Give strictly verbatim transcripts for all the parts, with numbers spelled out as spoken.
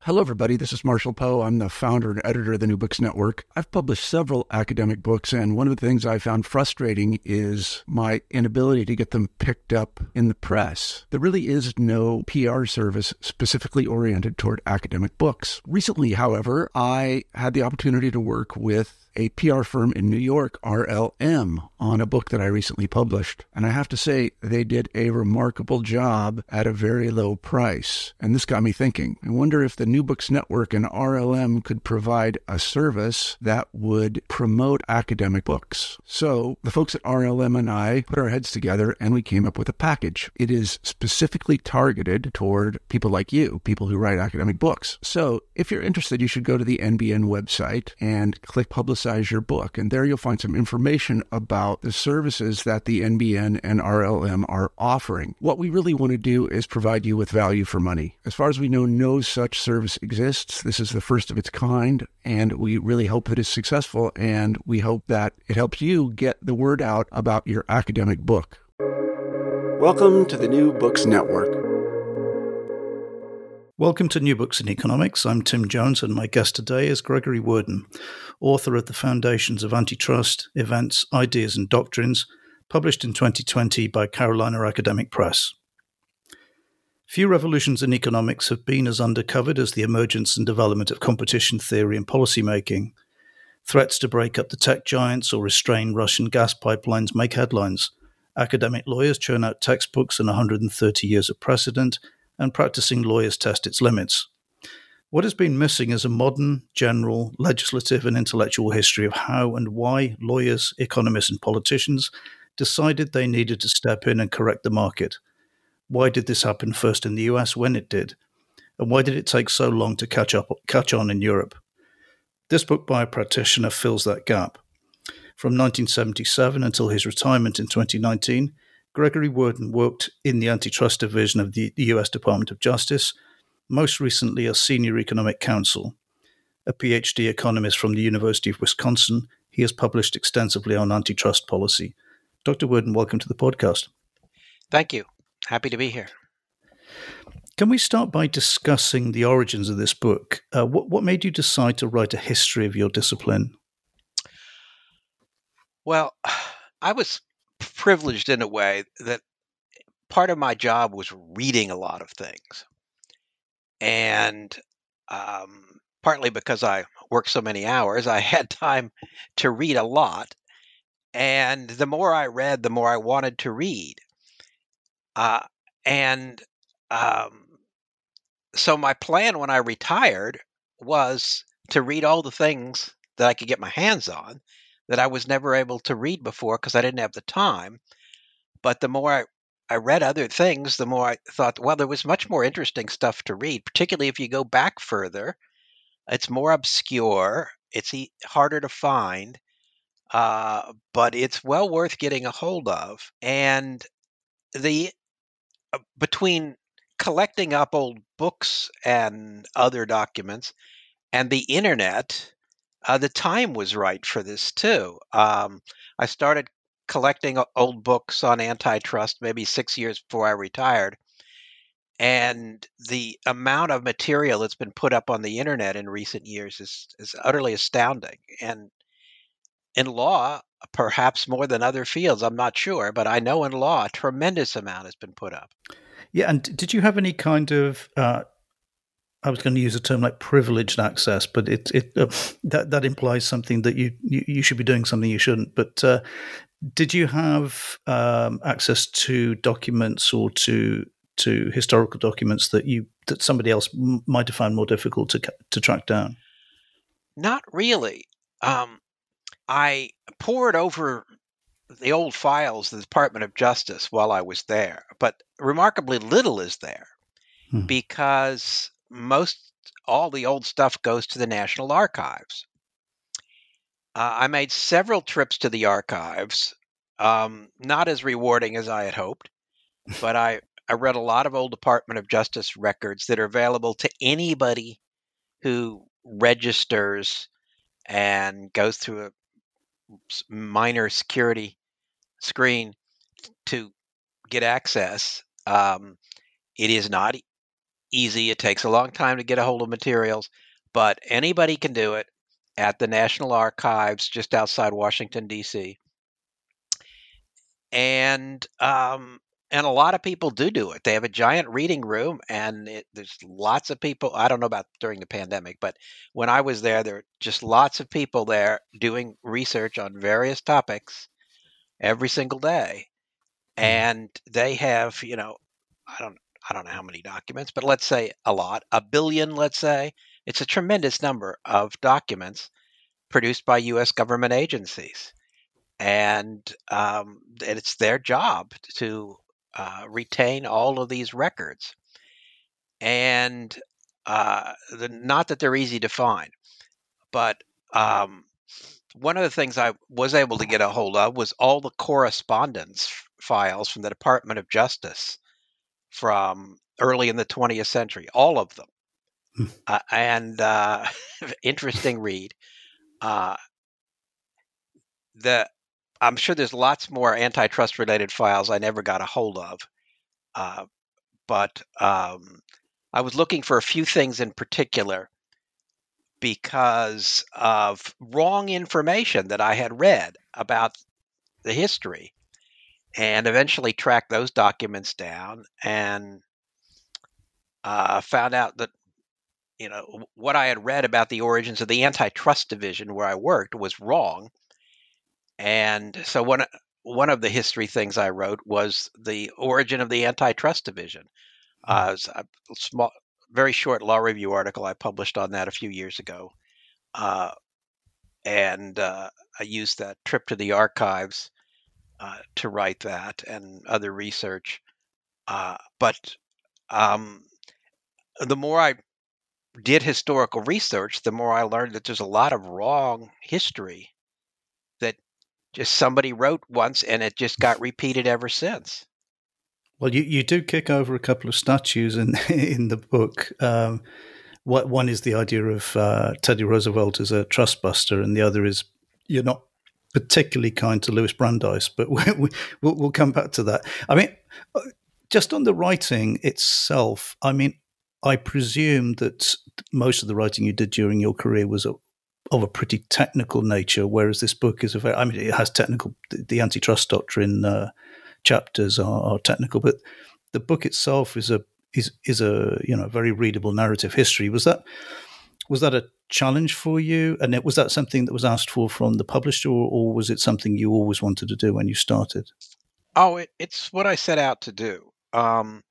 Hello, everybody. This is Marshall Poe. I'm the founder and editor of the New Books Network. I've published several academic books, and one of the things I found frustrating is my inability to get them picked up in the press. There really is no P R service specifically oriented toward academic books. Recently, however, I had the opportunity to work with a P R firm in New York, R L M, on a book that I recently published. And I have to say, they did a remarkable job at a very low price. And this got me thinking. I wonder if the New Books Network and R L M could provide a service that would promote academic books. So the folks at R L M and I put our heads together and we came up with a package. It is specifically targeted toward people like you, people who write academic books. So if you're interested, you should go to the N B N website and click Publicize your book. And there you'll find some information about the services that the N B N and R L M are offering. What we really want to do is provide you with value for money. As far as we know, no such service exists. This is the first of its kind, and we really hope that it's successful, and we hope that it helps you get the word out about your academic book. Welcome to the New Books Network. Welcome to New Books in Economics. I'm Tim Jones, and my guest today is Gregory Worden, author of The Foundations of Antitrust, Events, Ideas and Doctrines, published in twenty twenty by Carolina Academic Press. Few revolutions in economics have been as undercovered as the emergence and development of competition theory and policymaking. Threats to break up the tech giants or restrain Russian gas pipelines make headlines. Academic lawyers churn out textbooks and one hundred thirty years of precedent, and practicing lawyers test its limits. What has been missing is a modern, general, legislative and intellectual history of how and why lawyers, economists and politicians decided they needed to step in and correct the market. Why did this happen first in the U S when it did? And why did it take so long to catch up, catch on in Europe? This book by a practitioner fills that gap. From nineteen seventy-seven until his retirement in twenty nineteen, Gregory Worden worked in the antitrust division of the U S Department of Justice, most recently as senior economic counsel. A P H D economist from the University of Wisconsin, he has published extensively on antitrust policy. Doctor Worden, welcome to the podcast. Thank you. Happy to be here. Can we start by discussing the origins of this book? Uh, what, what made you decide to write a history of your discipline? Well, I was privileged in a way that part of my job was reading a lot of things. And um, partly because I worked so many hours, I had time to read a lot. And the more I read, the more I wanted to read. Uh, and um, so my plan when I retired was to read all the things that I could get my hands on that I was never able to read before because I didn't have the time. But the more I, I read other things, the more I thought, well, there was much more interesting stuff to read, particularly if you go back further. It's more obscure. It's e- harder to find, uh, but it's well worth getting a hold of. And the uh, between collecting up old books and other documents and the internet, uh, the time was right for this too. Um, I started collecting o- old books on antitrust maybe six years before I retired. And the amount of material that's been put up on the internet in recent years is, is utterly astounding. And in law, perhaps more than other fields, I'm not sure, but I know in law, a tremendous amount has been put up. Yeah, and did you have any kind of, uh, I was going to use a term like privileged access, but it it uh, that that implies something that you, you, you should be doing something you shouldn't. But uh, did you have um, access to documents or to to historical documents that you that somebody else m- might have found more difficult to to track down? Not really. Um, I pored over the old files of the Department of Justice while I was there, but remarkably little is there Hmm. because most all the old stuff goes to the National Archives. Uh, I made several trips to the archives, um, not as rewarding as I had hoped, but I, I read a lot of old Department of Justice records that are available to anybody who registers and goes through a s- minor security screen to get access. Um, it is not easy. It takes a long time to get a hold of materials, but anybody can do it at the National Archives just outside Washington, D C. And um, and a lot of people do do it. They have a giant reading room, and it, there's lots of people. I don't know about during the pandemic, but when I was there, there were just lots of people there doing research on various topics every single day. And they have, you know, I don't I don't know how many documents, but let's say a lot, a billion, let's say. It's a tremendous number of documents produced by U S government agencies. And, um, and it's their job to uh, retain all of these records. And uh, the, not that they're easy to find, but um, one of the things I was able to get a hold of was all the correspondence f- files from the Department of Justice from early in the twentieth century, all of them. Hmm. Uh, and uh, interesting read. Uh, the I'm sure there's lots more antitrust related files I never got a hold of, uh, but um, I was looking for a few things in particular because of wrong information that I had read about the history, and eventually tracked those documents down and uh, found out that you know what I had read about the origins of the antitrust division where I worked was wrong. And so one one of the history things I wrote was the origin of the antitrust division. Uh, it's a small, very short law review article I published on that a few years ago, uh, and uh, I used that trip to the archives uh, to write that and other research. Uh, but um, the more I did historical research, the more I learned that there's a lot of wrong history that just somebody wrote once and it just got repeated ever since. Well, you, you do kick over a couple of statues in in the book. Um, what one is the idea of uh, Teddy Roosevelt as a trust buster, and the other is you're not particularly kind to Louis Brandeis, but we, we, we'll, we'll come back to that. I mean, just on the writing itself, I mean, I presume that most of the writing you did during your career was a, of a pretty technical nature, whereas this book is a very, I mean, it has technical, the, the antitrust doctrine uh, chapters are, are technical, but the book itself is a is is a you know very readable narrative history. Was that was that a challenge for you, and it, was that something that was asked for from the publisher, or, or was it something you always wanted to do when you started? Oh, it, it's what I set out to do. Um,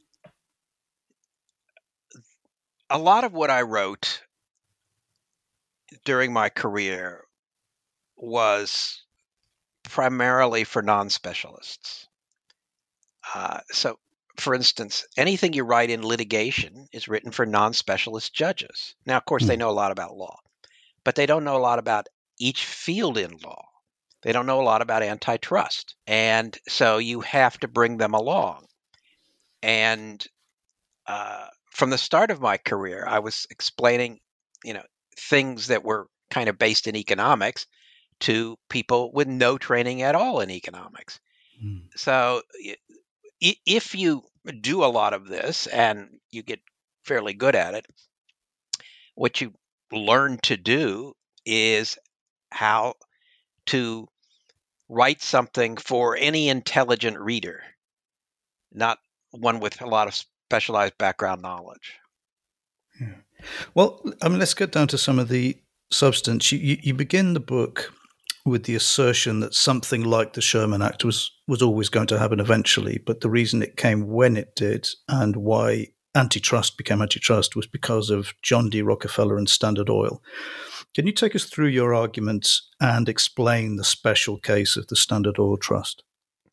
a lot of what I wrote during my career was primarily for non-specialists. Uh, so, for instance, anything you write in litigation is written for non-specialist judges. Now, of course, they know a lot about law, but they don't know a lot about each field in law. They don't know a lot about antitrust. And so you have to bring them along. And uh, from the start of my career, I was explaining, you know, things that were kind of based in economics to people with no training at all in economics. Mm. So if you do a lot of this and you get fairly good at it, what you learn to do is how to write something for any intelligent reader, not one with a lot of specialized background knowledge. Yeah. Well, I mean, let's get down to some of the substance. You, you, you begin the book with the assertion that something like the Sherman Act was, was always going to happen eventually, but the reason it came when it did and why antitrust became antitrust was because of John D. Rockefeller and Standard Oil. Can you take us through your arguments and explain the special case of the Standard Oil Trust?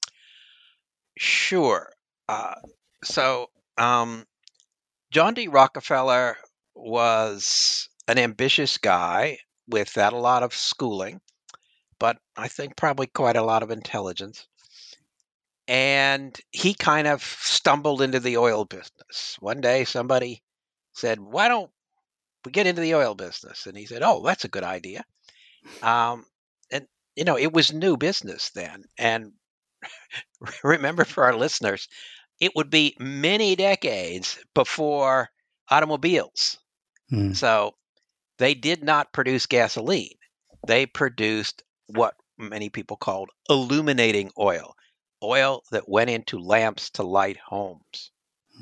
Sure. Uh, so um, John D. Rockefeller was an ambitious guy without a lot of schooling, but I think probably quite a lot of intelligence. And he kind of stumbled into the oil business. One day somebody said, "Why don't we get into the oil business?" And he said, "Oh, that's a good idea." Um, and, you know, it was new business then. And remember, for our listeners, it would be many decades before automobiles. Hmm. So they did not produce gasoline. They produced what many people called illuminating oil, oil that went into lamps to light homes.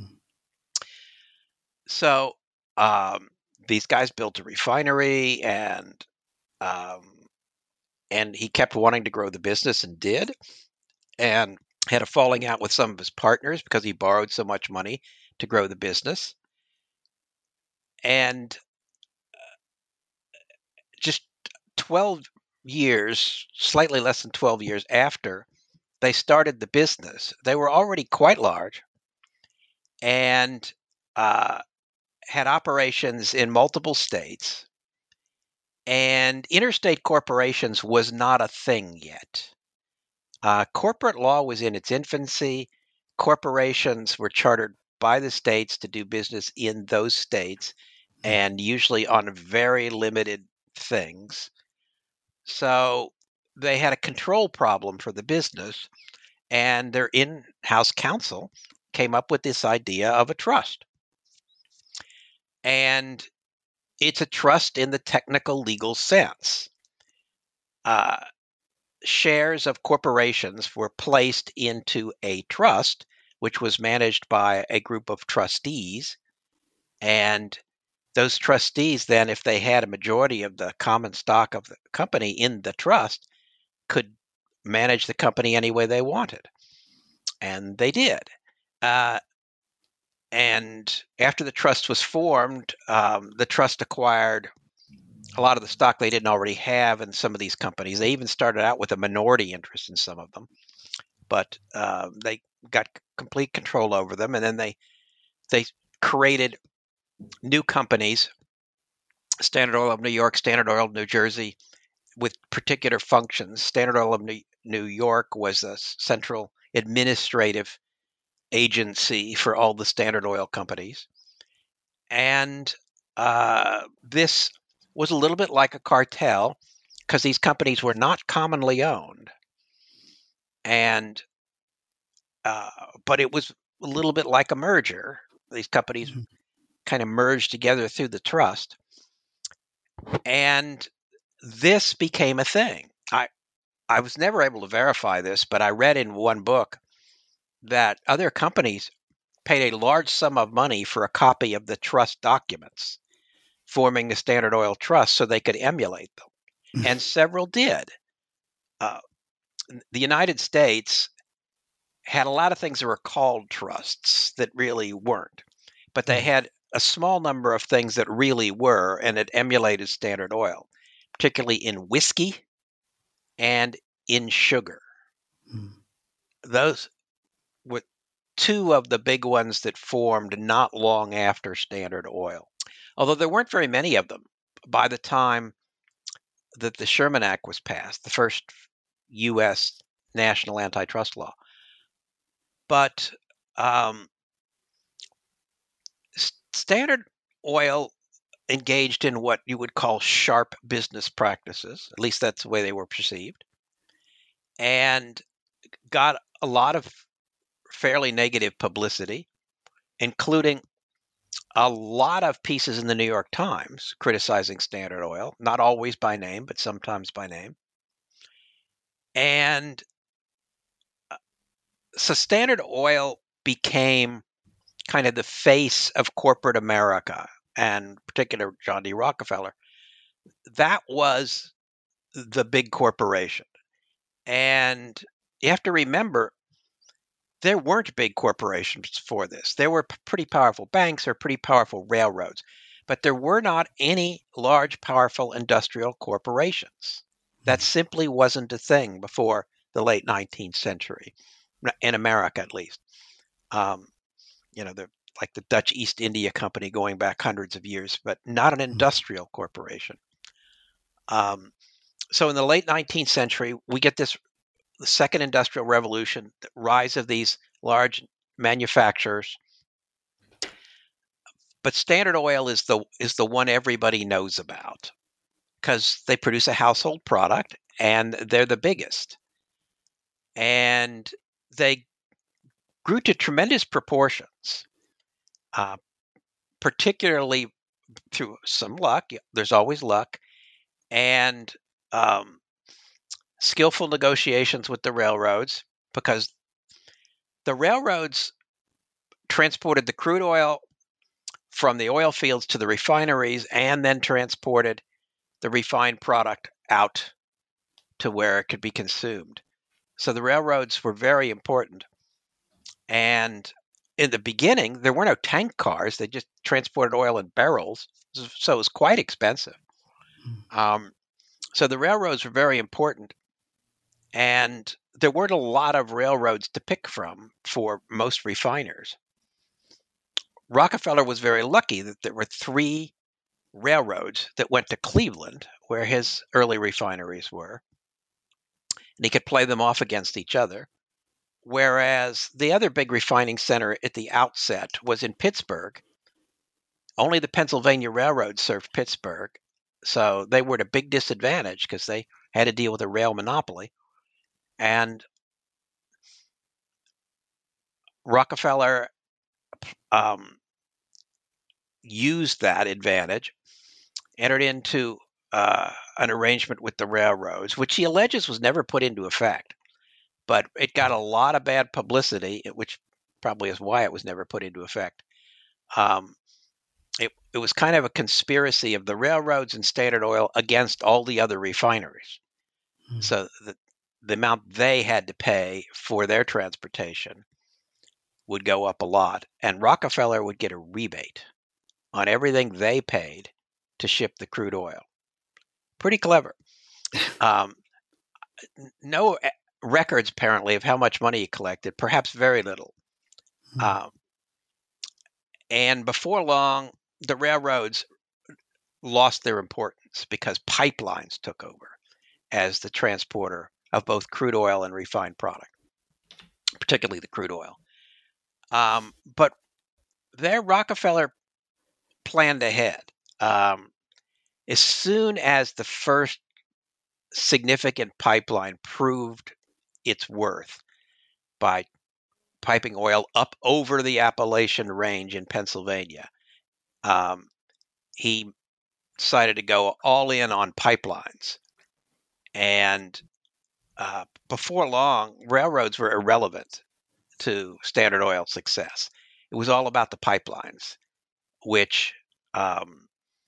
So um, these guys built a refinery, and um, and he kept wanting to grow the business and did, and had a falling out with some of his partners because he borrowed so much money to grow the business. And just twelve years, slightly less than twelve years after they started the business, they were already quite large and uh, had operations in multiple states. And interstate corporations was not a thing yet. Uh, corporate law was in its infancy. Corporations were chartered by the states to do business in those states, and usually on very limited things. So they had a control problem for the business, and their in-house counsel came up with this idea of a trust. And it's a trust in the technical legal sense. Uh, shares of corporations were placed into a trust, which was managed by a group of trustees. And those trustees then, if they had a majority of the common stock of the company in the trust, could manage the company any way they wanted. And they did. Uh, and after the trust was formed, um, the trust acquired a lot of the stock they didn't already have in some of these companies. They even started out with a minority interest in some of them, but uh, they got complete control over them, and then they they created new companies, Standard Oil of New York, Standard Oil of New Jersey, with particular functions. Standard Oil of New, New York was a central administrative agency for all the Standard Oil companies, and uh, this was a little bit like a cartel because these companies were not commonly owned, and uh, but it was a little bit like a merger. These companies Mhm. kind of merged together through the trust, and this became a thing. I I was never able to verify this, but I read in one book that other companies paid a large sum of money for a copy of the trust documents forming the Standard Oil Trust so they could emulate them, and several did. Uh, the United States had a lot of things that were called trusts that really weren't, but they Mm. had a small number of things that really were, and it emulated Standard Oil, particularly in whiskey and in sugar. Mm. Those were two of the big ones that formed not long after Standard Oil, although there weren't very many of them by the time that the Sherman Act was passed, the first U S national antitrust law. But um, Standard Oil engaged in what you would call sharp business practices. At least that's the way they were perceived, and got a lot of fairly negative publicity, including a lot of pieces in the New York Times criticizing Standard Oil, not always by name, but sometimes by name. And so Standard Oil became kind of the face of corporate America, and in particular John D. Rockefeller. That was the big corporation. And you have to remember, there weren't big corporations for this. There were p- pretty powerful banks or pretty powerful railroads, but there were not any large, powerful industrial corporations. That simply wasn't a thing before the late nineteenth century, in America at least. Um, you know, the, like the Dutch East India Company going back hundreds of years, but not an industrial corporation. Um, so in the late nineteenth century, we get this the second industrial revolution, the rise of these large manufacturers. But Standard Oil is the is the one everybody knows about because they produce a household product and they're the biggest. And they grew to tremendous proportions, uh, particularly through some luck. There's always luck, and um, skillful negotiations with the railroads, because the railroads transported the crude oil from the oil fields to the refineries and then transported the refined product out to where it could be consumed. So the railroads were very important. And in the beginning, there were no tank cars. They just transported oil in barrels. So it was quite expensive. Um, so the railroads were very important. And there weren't a lot of railroads to pick from for most refiners. Rockefeller was very lucky that there were three railroads that went to Cleveland, where his early refineries were, and he could play them off against each other. Whereas the other big refining center at the outset was in Pittsburgh. Only the Pennsylvania Railroad served Pittsburgh, so they were at a big disadvantage because they had to deal with a rail monopoly. And Rockefeller um, used that advantage, entered into uh, an arrangement with the railroads, which he alleges was never put into effect. But it got a lot of bad publicity, which probably is why it was never put into effect. Um, it, it was kind of a conspiracy of the railroads and Standard Oil against all the other refineries. Mm. So the, the amount they had to pay for their transportation would go up a lot. And Rockefeller would get a rebate on everything they paid to ship the crude oil. Pretty clever. Um, no records, apparently, of how much money he collected, perhaps very little. Mm. Um, and before long, the railroads lost their importance because pipelines took over as the transporter of both crude oil and refined product, particularly the crude oil. Um, but there, Rockefeller planned ahead. Um, as soon as the first significant pipeline proved its worth by piping oil up over the Appalachian Range in Pennsylvania, um, he decided to go all in on pipelines. And uh, before long, railroads were irrelevant to Standard Oil's success. It was all about the pipelines, which um,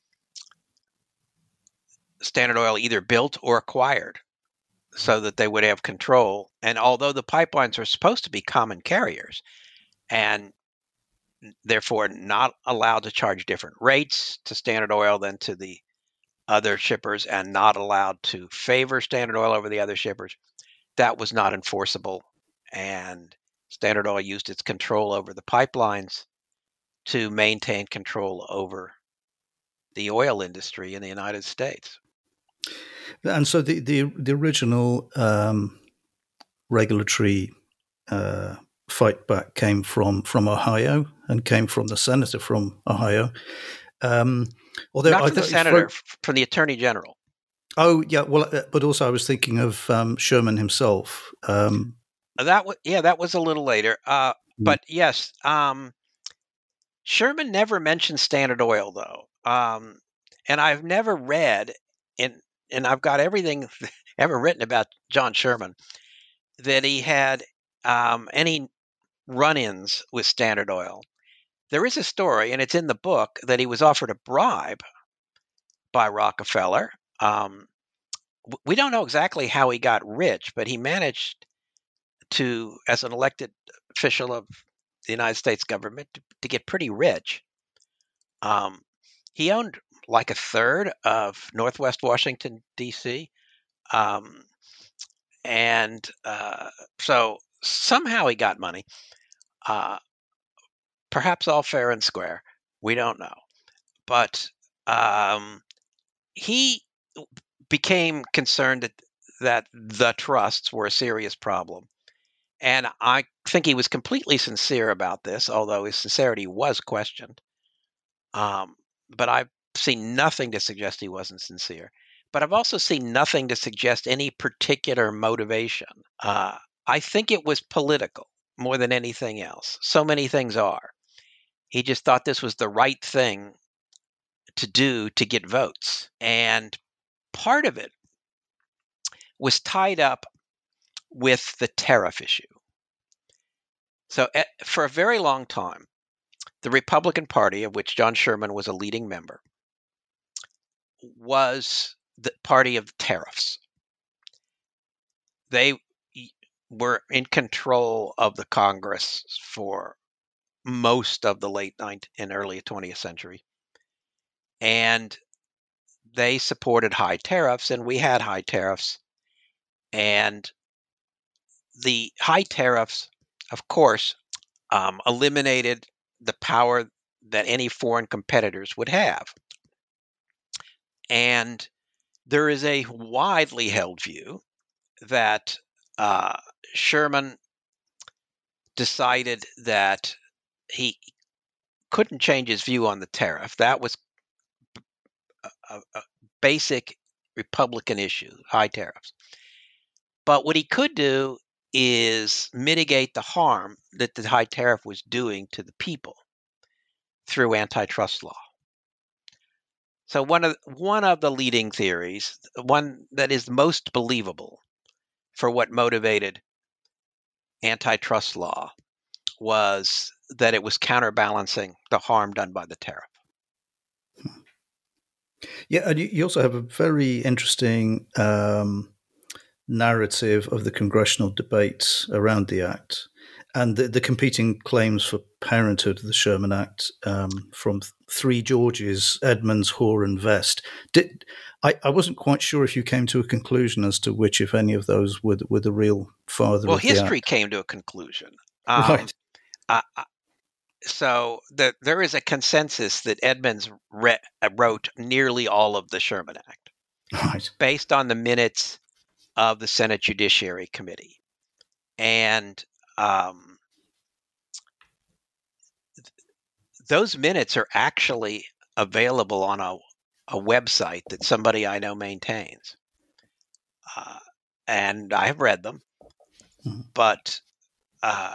Standard Oil either built or acquired so that they would have control. And although the pipelines are supposed to be common carriers and therefore not allowed to charge different rates to Standard Oil than to the other shippers, and not allowed to favor Standard Oil over the other shippers, that was not enforceable. And Standard Oil used its control over the pipelines to maintain control over the oil industry in the United States. And so the the, the original um, regulatory uh, fight back came from, from Ohio and came from the senator from Ohio. Um, although Not I from the senator, very... from the attorney general. Oh yeah, well, but also I was thinking of um, Sherman himself. Um, that was yeah, that was a little later. Uh, mm-hmm. But yes, um, Sherman never mentioned Standard Oil though, um, and I've never read in. And I've got everything ever written about John Sherman, that he had um, any run-ins with Standard Oil. There is a story, and it's in the book, that he was offered a bribe by Rockefeller. Um, we don't know exactly how he got rich, but he managed to, as an elected official of the United States government, to, to get pretty rich. Um, he owned like a third of Northwest Washington, D C. Um, and uh, so somehow he got money, uh, perhaps all fair and square. We don't know. But um, he became concerned that, that the trusts were a serious problem. And I think he was completely sincere about this, although his sincerity was questioned. Um, but I've seen nothing to suggest he wasn't sincere. But I've also seen nothing to suggest any particular motivation. Uh, I think it was political more than anything else. So many things are. He just thought this was the right thing to do to get votes. And part of it was tied up with the tariff issue. So at, for a very long time, the Republican Party, of which John Sherman was a leading member, was the party of tariffs. They were in control of the Congress for most of the late nineteenth and early twentieth century. And they supported high tariffs, and we had high tariffs. And the high tariffs, of course, um, eliminated the power that any foreign competitors would have. And there is a widely held view that uh, Sherman decided that he couldn't change his view on the tariff. That was a, a basic Republican issue, high tariffs. But what he could do is mitigate the harm that the high tariff was doing to the people through antitrust law. So one of one of the leading theories, one that is most believable for what motivated antitrust law, was that it was counterbalancing the harm done by the tariff. Yeah, and you also have a very interesting um, narrative of the congressional debates around the Act and the, the competing claims for parenthood of the Sherman Act um, from three Georges, Edmunds, Hoare, and Vest. Did, I, I wasn't quite sure if you came to a conclusion as to which, if any of those, were, were the real father well, of the Act. Well, history came to a conclusion. Um, right. Uh, so the, there is a consensus that Edmunds re- wrote nearly all of the Sherman Act, right, based on the minutes of the Senate Judiciary Committee. And um, th- those minutes are actually available on a, a website that somebody I know maintains. Uh, and I have read them, mm-hmm. but uh,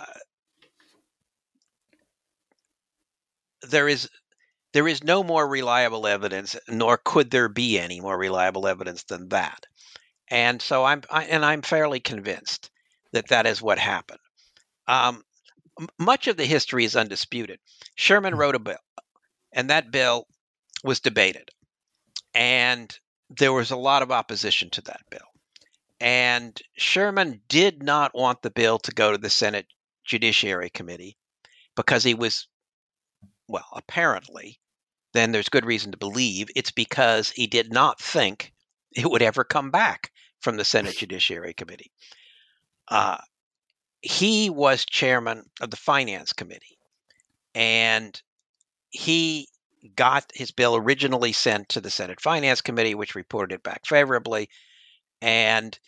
there is there is no more reliable evidence, nor could there be any more reliable evidence than that. And so I'm I, and I'm fairly convinced that that is what happened. Um, m- much of the history is undisputed. Sherman wrote a bill, and that bill was debated, and there was a lot of opposition to that bill. And Sherman did not want the bill to go to the Senate Judiciary Committee because he was, well, apparently, then there's good reason to believe it's because he did not think it would ever come back from the Senate Judiciary Committee. Uh, he was chairman of the Finance Committee, and he got his bill originally sent to the Senate Finance Committee, which reported it back favorably. And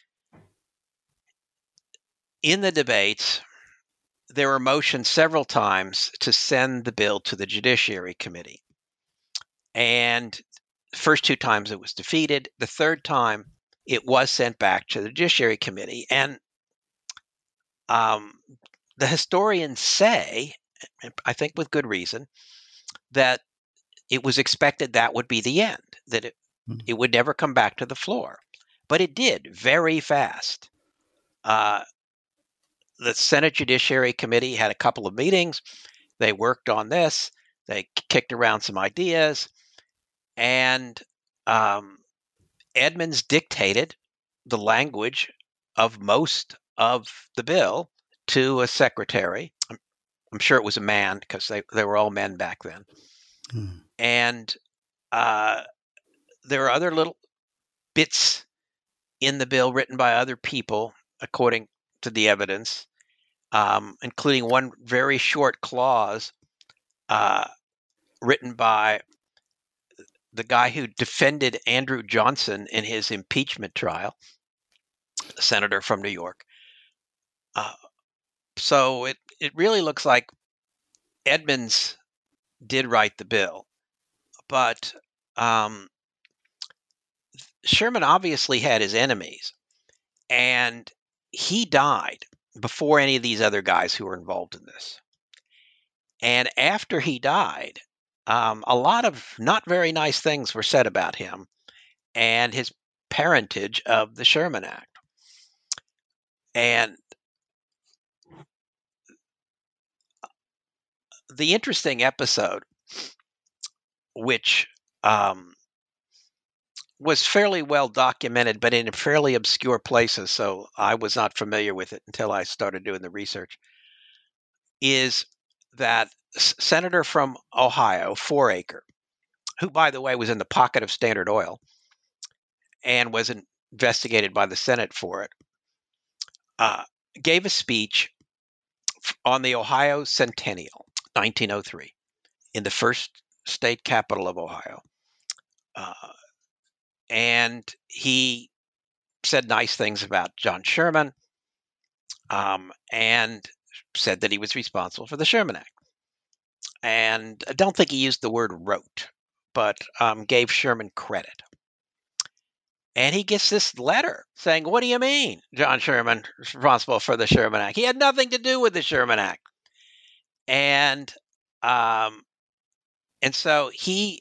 in the debates, there were motions several times to send the bill to the Judiciary Committee. And the first two times it was defeated. The third time it was sent back to the Judiciary Committee. And um, the historians say, I think with good reason, that it was expected that would be the end, that it, mm-hmm. it would never come back to the floor. But it did very fast. Uh, the Senate Judiciary Committee had a couple of meetings. They worked on this. They kicked around some ideas. And um, Edmunds dictated the language of most of the bill to a secretary. I'm, I'm sure it was a man because they, they were all men back then. Hmm. And uh, there are other little bits in the bill written by other people, according to the evidence, um, including one very short clause uh, written by the guy who defended Andrew Johnson in his impeachment trial, a senator from New York. Uh, so it, it really looks like Edmunds did write the bill. But um, Sherman obviously had his enemies, and he died before any of these other guys who were involved in this. And after he died, um, a lot of not very nice things were said about him and his parentage of the Sherman Act. And the interesting episode, which um, was fairly well documented, but in fairly obscure places, so I was not familiar with it until I started doing the research, is that S- Senator from Ohio, Foraker, who, by the way, was in the pocket of Standard Oil and was investigated by the Senate for it, uh, gave a speech on the Ohio Centennial, nineteen oh three, in the first state capital of Ohio. Uh, and he said nice things about John Sherman, um, and said that he was responsible for the Sherman Act. And I don't think he used the word wrote, but um, gave Sherman credit. And he gets this letter saying, what do you mean John Sherman is responsible for the Sherman Act? He had nothing to do with the Sherman Act. And um, and so he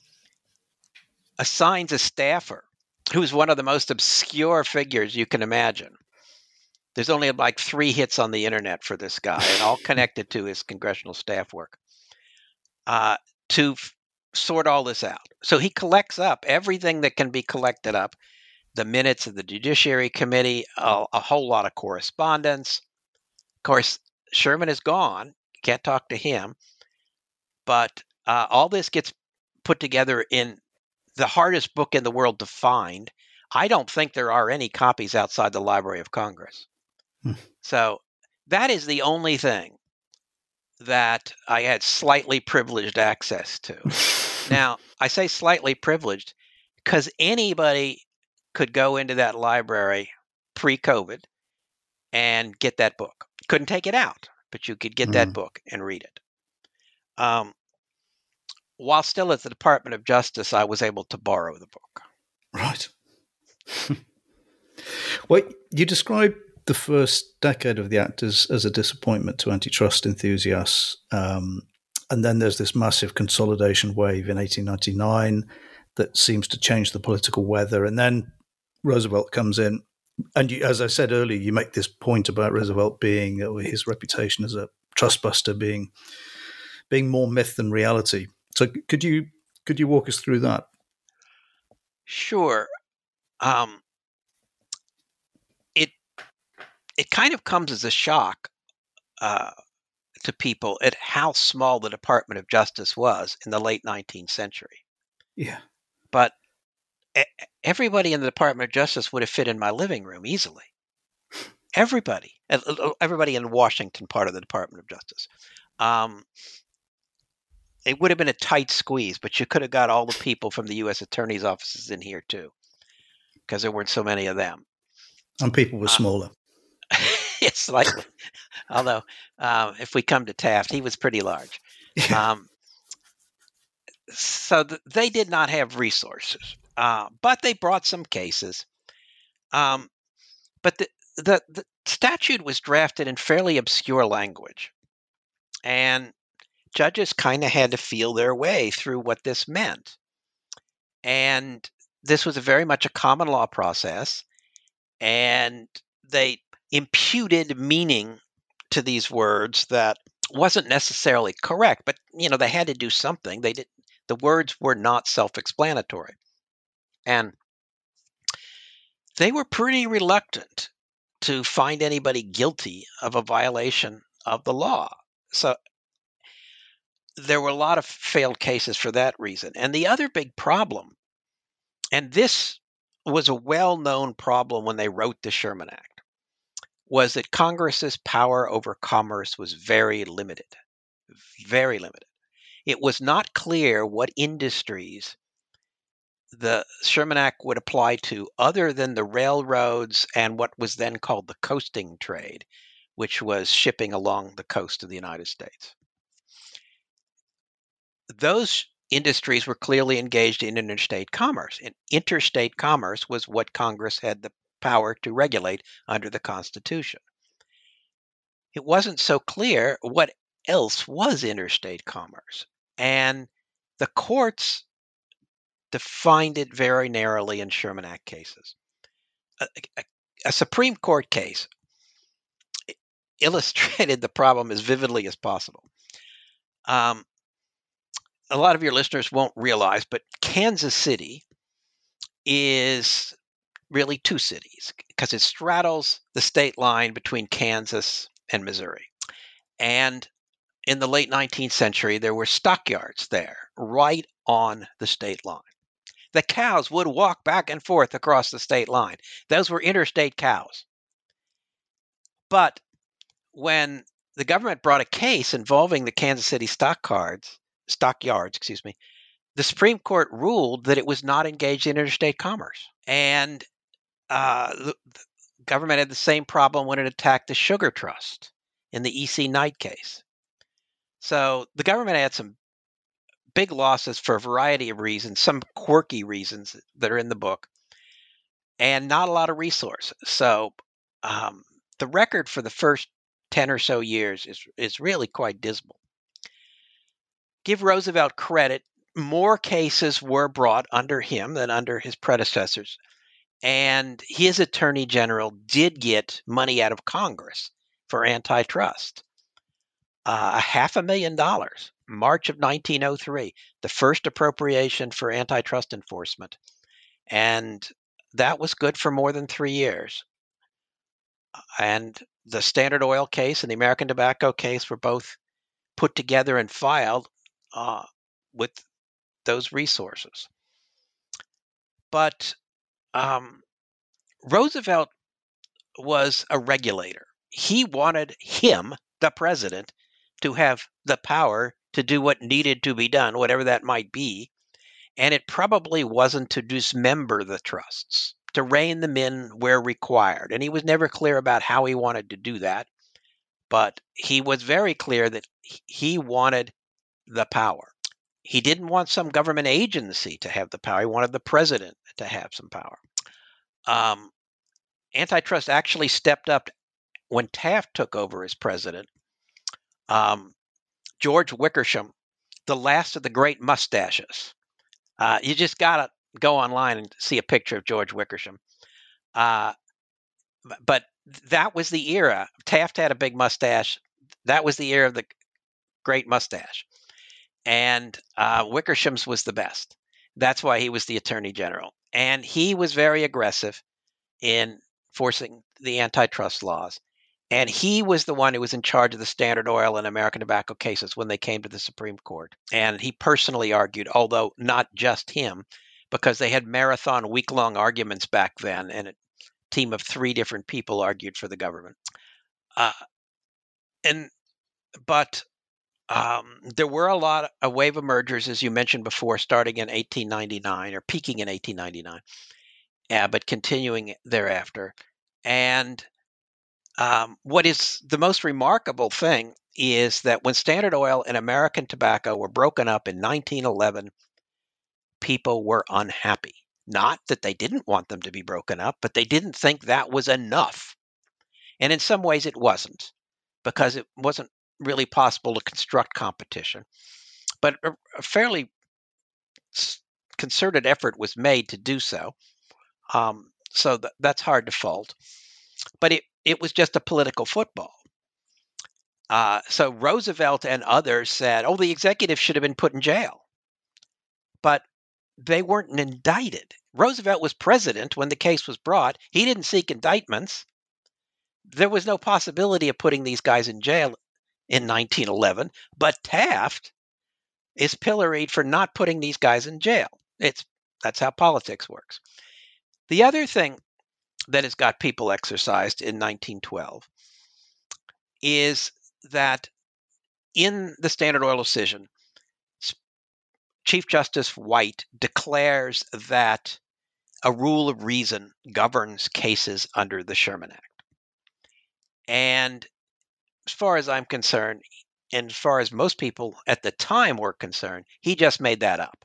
assigns a staffer who's one of the most obscure figures you can imagine. There's only like three hits on the internet for this guy, and all connected to his congressional staff work, uh, to f- sort all this out. So he collects up everything that can be collected up, the minutes of the Judiciary Committee, a, a whole lot of correspondence. Of course, Sherman is gone. Can't talk to him. But uh, all this gets put together in the hardest book in the world to find. I don't think there are any copies outside the Library of Congress. Hmm. So that is the only thing that I had slightly privileged access to. Now, I say slightly privileged because anybody could go into that library pre-COVID and get that book. Couldn't take it out, but you could get mm. that book and read it. Um, while still at the Department of Justice, I was able to borrow the book. Right. Well, you describe the first decade of the Act as, as a disappointment to antitrust enthusiasts. Um, and then there's this massive consolidation wave in eighteen ninety-nine that seems to change the political weather. And then Roosevelt comes in. And you, as I said earlier, you make this point about Roosevelt being, or his reputation as a trust buster being, being more myth than reality. So could you could you walk us through that? Sure. Um, it it kind of comes as a shock uh, to people at how small the Department of Justice was in the late nineteenth century. Yeah. But everybody in the Department of Justice would have fit in my living room easily. Everybody. Everybody in Washington, part of the Department of Justice. Um, it would have been a tight squeeze, but you could have got all the people from the U S Attorney's offices in here too, because there weren't so many of them. And people were smaller. Um, yeah, slightly. Although, um, if we come to Taft, he was pretty large. Yeah. Um, so th- they did not have resources, uh, but they brought some cases. Um, but the, the the statute was drafted in fairly obscure language, and judges kind of had to feel their way through what this meant. And this was a very much a common law process, and they imputed meaning to these words that wasn't necessarily correct, but you know, they had to do something. They did the words were not self-explanatory. And they were pretty reluctant to find anybody guilty of a violation of the law. So there were a lot of failed cases for that reason. And the other big problem, and this was a well-known problem when they wrote the Sherman Act, was that Congress's power over commerce was very limited, very limited. It was not clear what industries the Sherman Act would apply to other than the railroads and what was then called the coasting trade, which was shipping along the coast of the United States. Those industries were clearly engaged in interstate commerce, and interstate commerce was what Congress had the power to regulate under the Constitution. it wasn't so clear what else was interstate commerce. And the courts defined it very narrowly in Sherman Act cases. A, a, a Supreme Court case illustrated the problem as vividly as possible. Um, a lot of your listeners won't realize, but Kansas City is really two cities because it straddles the state line between Kansas and Missouri. And in the late nineteenth century, there were stockyards there right on the state line. The cows would walk back and forth across the state line. Those were interstate cows. But when the government brought a case involving the Kansas City stockyards, stockyards, excuse me, the Supreme Court ruled that it was not engaged in interstate commerce. And uh, the, the government had the same problem when it attacked the Sugar Trust in the E C. Knight case. So the government had some big losses for a variety of reasons, some quirky reasons that are in the book, and not a lot of resources. So um, the record for the first ten or so years is, is really quite dismal. Give Roosevelt credit, more cases were brought under him than under his predecessors, and his attorney general did get money out of Congress for antitrust. Uh, a half a million dollars, March of nineteen oh three, the first appropriation for antitrust enforcement. And that was good for more than three years. And the Standard Oil case and the American Tobacco case were both put together and filed uh, with those resources. But um, Roosevelt was a regulator. He wanted him, the president, to have the power to do what needed to be done, whatever that might be. And it probably wasn't to dismember the trusts, to rein them in where required. And he was never clear about how he wanted to do that. But he was very clear that he wanted the power. He didn't want some government agency to have the power. He wanted the president to have some power. Um, antitrust actually stepped up when Taft took over as president. Um, George Wickersham, the last of the great mustaches. Uh, you just got to go online and see a picture of George Wickersham. Uh, but that was the era. Taft had a big mustache. That was the era of the great mustache. And uh, Wickersham's was the best. That's why he was the attorney general. And he was very aggressive in forcing the antitrust laws. And he was the one who was in charge of the Standard Oil and American Tobacco cases when they came to the Supreme Court. And he personally argued, although not just him, because they had marathon week-long arguments back then, and a team of three different people argued for the government. Uh, and but um, there were a lot, a wave of mergers, as you mentioned before, starting in eighteen ninety-nine or peaking in eighteen ninety-nine, uh, but continuing thereafter. And Um, what is the most remarkable thing is that when Standard Oil and American Tobacco were broken up in nineteen eleven, people were unhappy. Not that they didn't want them to be broken up, but they didn't think that was enough. And in some ways it wasn't, because it wasn't really possible to construct competition. But a, a fairly concerted effort was made to do so. Um, so th- that's hard to fault. But it It was just a political football. Uh, so Roosevelt and others said, oh, the executives should have been put in jail. But they weren't indicted. Roosevelt was president when the case was brought. He didn't seek indictments. There was no possibility of putting these guys in jail in nineteen eleven. But Taft is pilloried for not putting these guys in jail. It's that's how politics works. The other thing that has got people exercised in nineteen twelve is that in the Standard Oil decision, Chief Justice White declares that a rule of reason governs cases under the Sherman Act. And as far as I'm concerned, and as far as most people at the time were concerned, he just made that up.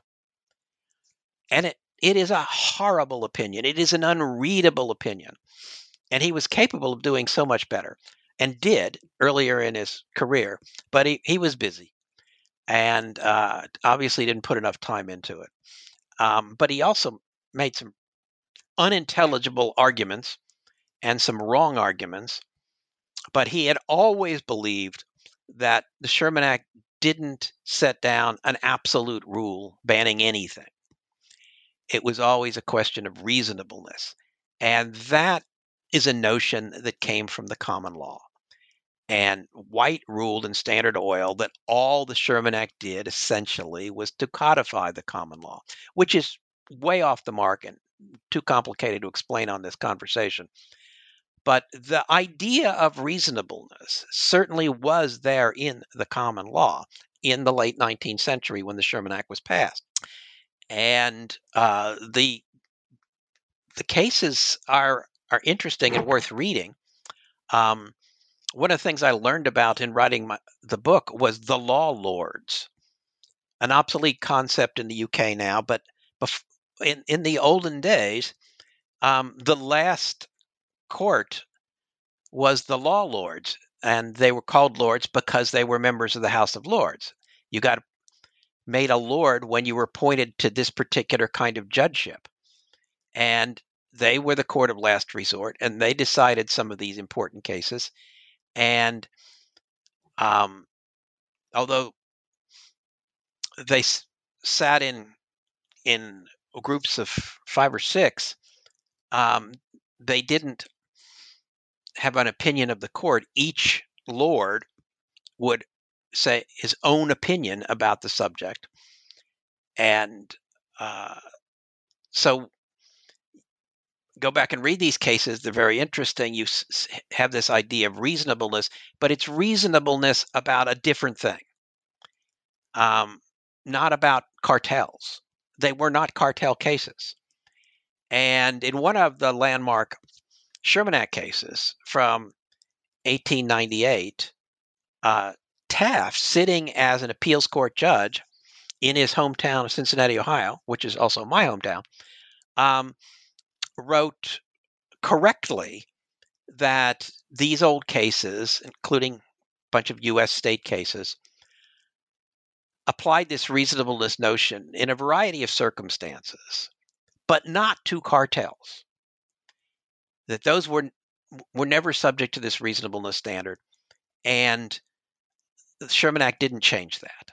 And it, it is a horrible opinion. It is an unreadable opinion. And he was capable of doing so much better. and did earlier in his career, but he, he was busy and uh, obviously didn't put enough time into it. Um, but he also made some unintelligible arguments and some wrong arguments. But he had always believed that the Sherman Act didn't set down an absolute rule banning anything. It was always a question of reasonableness. And that is a notion that came from the common law. And White ruled in Standard Oil that all the Sherman Act did essentially was to codify the common law, which is way off the mark and too complicated to explain on this conversation. But the idea of reasonableness certainly was there in the common law in the late nineteenth century when the Sherman Act was passed. And uh, the the cases are are interesting and worth reading. Um, one of the things I learned about in writing my, the book was the law lords, an obsolete concept in the U K now, but bef- in in the olden days, um, the last court was the law lords, and they were called lords because they were members of the House of Lords. You got made a lord when you were appointed to this particular kind of judgeship, and they were the court of last resort, and they decided some of these important cases. And um, although they s- sat in in groups of five or six, um, they didn't have an opinion of the court. Each lord would say his own opinion about the subject, and uh, so go back and read these cases. They're very interesting. You s- have this idea of reasonableness, but it's reasonableness about a different thing, um, not about cartels. They were not cartel cases. And in one of the landmark Sherman Act cases from eighteen ninety-eight, uh, Taft, sitting as an appeals court judge in his hometown of Cincinnati, Ohio, which is also my hometown, um, wrote correctly that these old cases, including a bunch of U S state cases, applied this reasonableness notion in a variety of circumstances, but not to cartels. That those were were never subject to this reasonableness standard, and the Sherman Act didn't change that.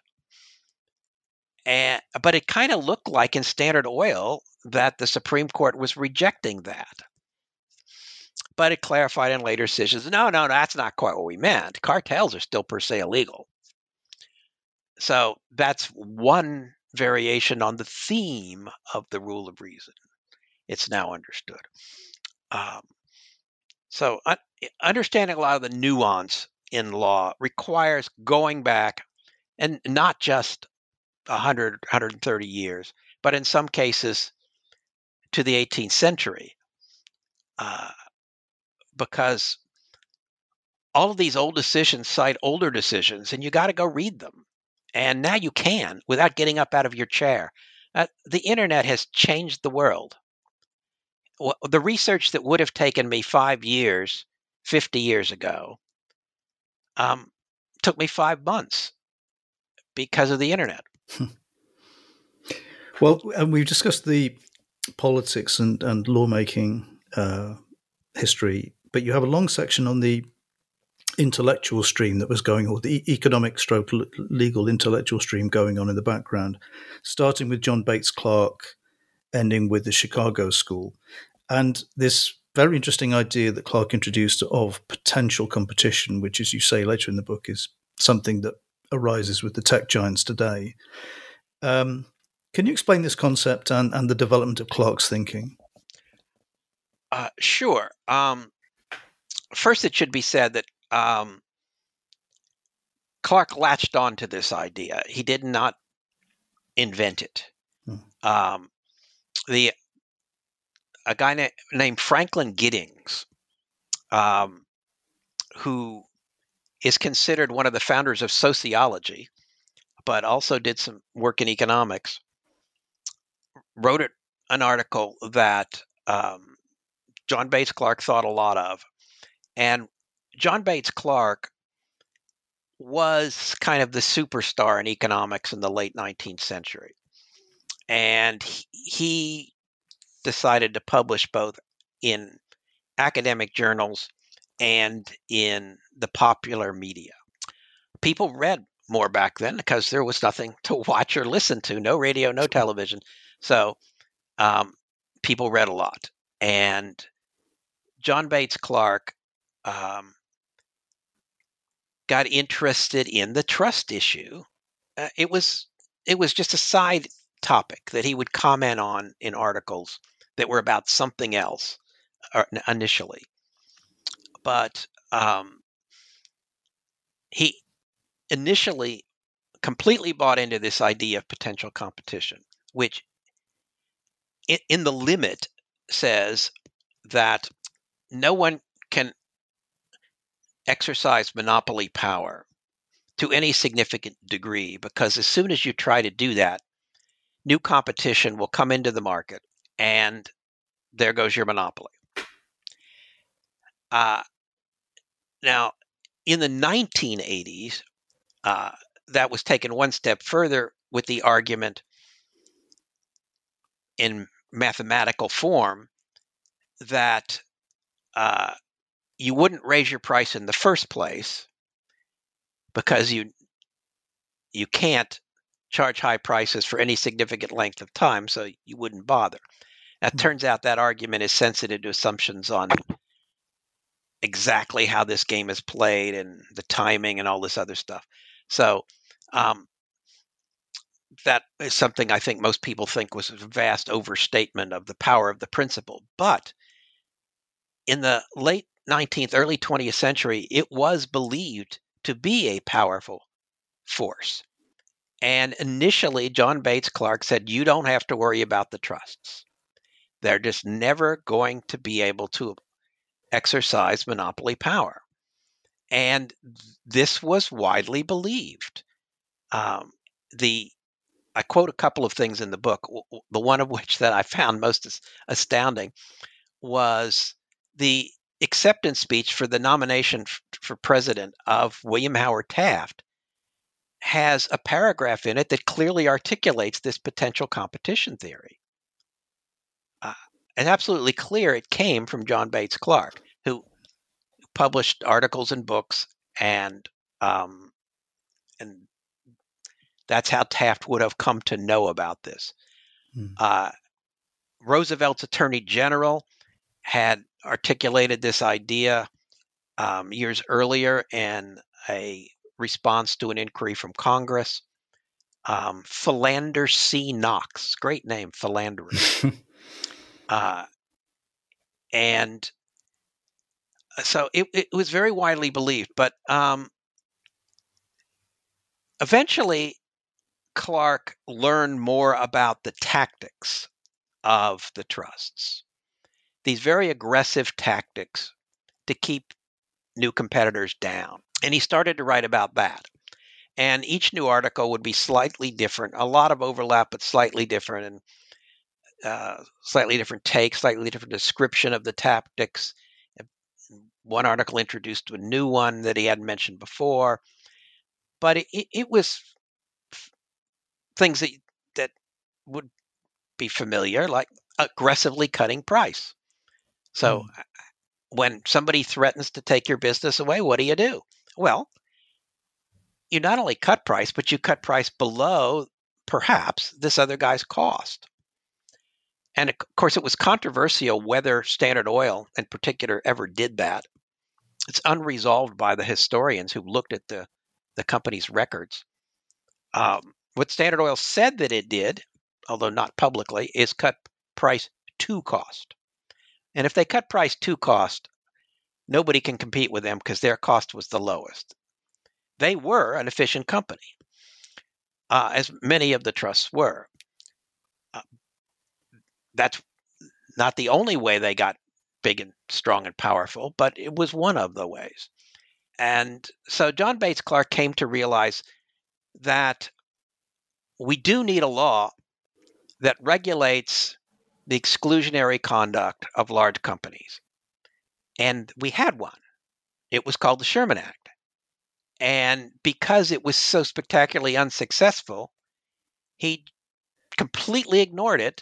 And but it kind of looked like in Standard Oil that the Supreme Court was rejecting that. But it clarified in later decisions, no, no, that's not quite what we meant. Cartels are still per se illegal. So that's one variation on the theme of the rule of reason. It's now understood. Um, so uh, understanding a lot of the nuance in law requires going back and not just one hundred, one hundred thirty years, but in some cases to the eighteenth century, uh, because all of these old decisions cite older decisions, and you got to go read them. And now you can without getting up out of your chair. Uh, the internet has changed the world. Well, the research that would have taken me five years, fifty years ago, um, took me five months because of the internet. Well, and we've discussed the politics and, and lawmaking uh, history, but you have a long section on the intellectual stream that was going on, the economic stroke legal intellectual stream going on in the background, starting with John Bates Clark, ending with the Chicago School. And this very interesting idea that Clark introduced of potential competition, which, as you say later in the book, is something that arises with the tech giants today. Um, can you explain this concept and, and the development of Clark's thinking? Uh, sure. Um, first, it should be said that um, Clark latched on to this idea. He did not invent it. Hmm. Um, the a guy na- named Franklin Giddings, um, who is considered one of the founders of sociology, but also did some work in economics, wrote it, an article that um, John Bates Clark thought a lot of. And John Bates Clark was kind of the superstar in economics in the late nineteenth century. And he, he decided to publish both in academic journals and in the popular media. People read more back then because there was nothing to watch or listen to, no radio, no television. So um, people read a lot. And John Bates Clark um, got interested in the trust issue. Uh, it was it was just a side topic that he would comment on in articles that were about something else uh, initially. But um, he initially completely bought into this idea of potential competition, which in, in the limit says that no one can exercise monopoly power to any significant degree, because as soon as you try to do that, new competition will come into the market and there goes your monopoly. Uh, now, in the nineteen eighties, uh, that was taken one step further with the argument in mathematical form that uh, you wouldn't raise your price in the first place because you you can't charge high prices for any significant length of time, so you wouldn't bother. Now, it turns out that argument is sensitive to assumptions on exactly how this game is played and the timing and all this other stuff. So um, that is something I think most people think was a vast overstatement of the power of the principle. But in the late nineteenth, early twentieth century, it was believed to be a powerful force. And initially, John Bates Clark said, you don't have to worry about the trusts. They're just never going to be able to exercise monopoly power. And this was widely believed. Um, the I quote a couple of things in the book. The one of which that I found most astounding was the acceptance speech for the nomination for president of William Howard Taft has a paragraph in it that clearly articulates this potential competition theory. Uh, it's absolutely clear it came from John Bates Clark, who published articles and books, and um, and that's how Taft would have come to know about this. Hmm. Uh, Roosevelt's Attorney General had articulated this idea um, years earlier in a response to an inquiry from Congress. Um, Philander C. Knox, great name, Philander. uh, and so it, it was very widely believed. But um, eventually, Clark learned more about the tactics of the trusts, these very aggressive tactics to keep new competitors down. And he started to write about that. And each new article would be slightly different, a lot of overlap, but slightly different, and uh, slightly different take, slightly different description of the tactics. One article introduced a new one that he hadn't mentioned before. But it, it, it was things that, that would be familiar, like aggressively cutting price. So mm. when somebody threatens to take your business away, what do you do? Well, you not only cut price, but you cut price below, perhaps, this other guy's cost. And of course, it was controversial whether Standard Oil in particular ever did that. It's unresolved by the historians who looked at the, the company's records. Um, what Standard Oil said that it did, although not publicly, is cut price to cost. And if they cut price to cost, nobody can compete with them because their cost was the lowest. They were an efficient company, uh, as many of the trusts were. Uh, that's not the only way they got big and strong and powerful, but it was one of the ways. And so John Bates Clark came to realize that we do need a law that regulates the exclusionary conduct of large companies. And we had one. It was called the Sherman Act. And because it was so spectacularly unsuccessful, he completely ignored it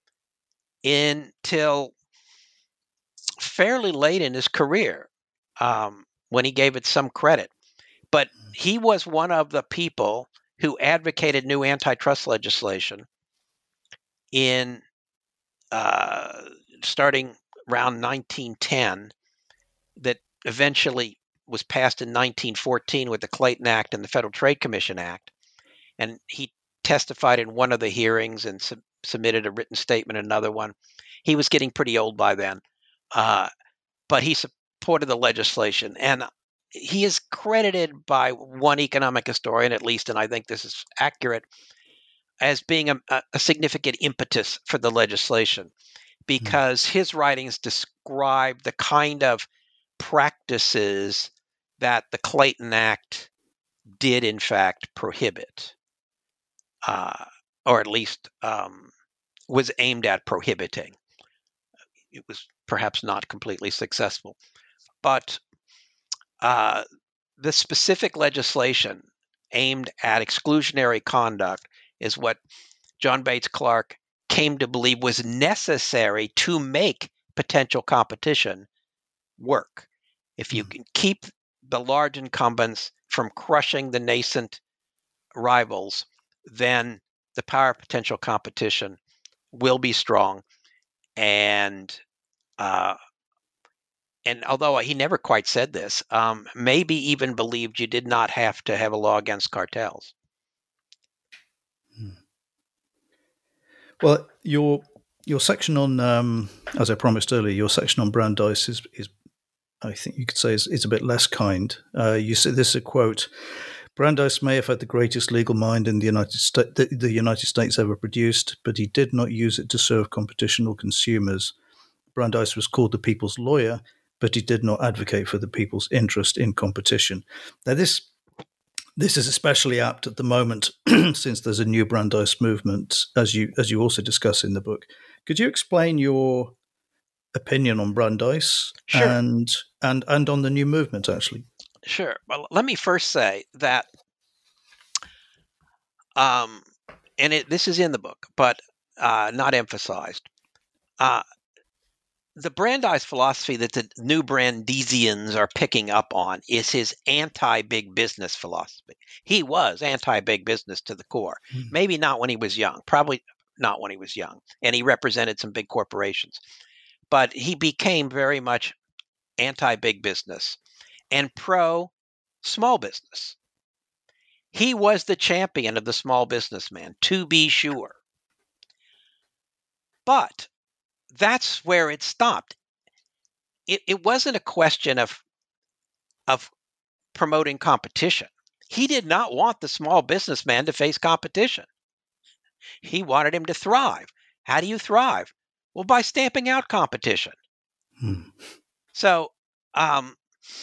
until fairly late in his career, um, when he gave it some credit. But he was one of the people who advocated new antitrust legislation in uh, starting around nineteen ten that eventually was passed in nineteen fourteen with the Clayton Act and the Federal Trade Commission Act. And he testified in one of the hearings and sub- submitted a written statement in another one. He was getting pretty old by then, uh, but he supported the legislation. And he is credited by one economic historian, at least, and I think this is accurate, as being a, a significant impetus for the legislation, because mm. his writings describe the kind of practices that the Clayton Act did, in fact, prohibit, uh, or at least um, was aimed at prohibiting. It was perhaps not completely successful. But uh, the specific legislation aimed at exclusionary conduct is what John Bates Clark came to believe was necessary to make potential competition work. If you mm. can keep the large incumbents from crushing the nascent rivals, then the power of potential competition will be strong. And uh, and although he never quite said this, um, maybe even believed you did not have to have a law against cartels. Well, your your section on, um, as I promised earlier, your section on Brandeis is, is I think you could say, is, is a bit less kind. Uh, you say this is a quote: Brandeis may have had the greatest legal mind in the United States the, the United States ever produced, but he did not use it to serve competition or consumers. Brandeis was called the people's lawyer, but he did not advocate for the people's interest in competition. Now, this this is especially apt at the moment, since there's a new Brandeis movement, as you as you also discuss in the book. Could you explain your opinion on Brandeis Sure. and and and on the new movement, actually? Sure. Well, let me first say that, um, and it, this is in the book, but uh, not emphasized. Uh, the Brandeis philosophy that the new Brandeisians are picking up on is his anti-big business philosophy. He was anti-big business to the core. Mm. Maybe not when he was young, probably not when he was young, and he represented some big corporations. But he became very much anti-big business and pro-small business. He was the champion of the small businessman, to be sure. But that's where it stopped. It, it wasn't a question of, of promoting competition. He did not want the small businessman to face competition. He wanted him to thrive. How do you thrive? Well, by stamping out competition. Hmm. So um,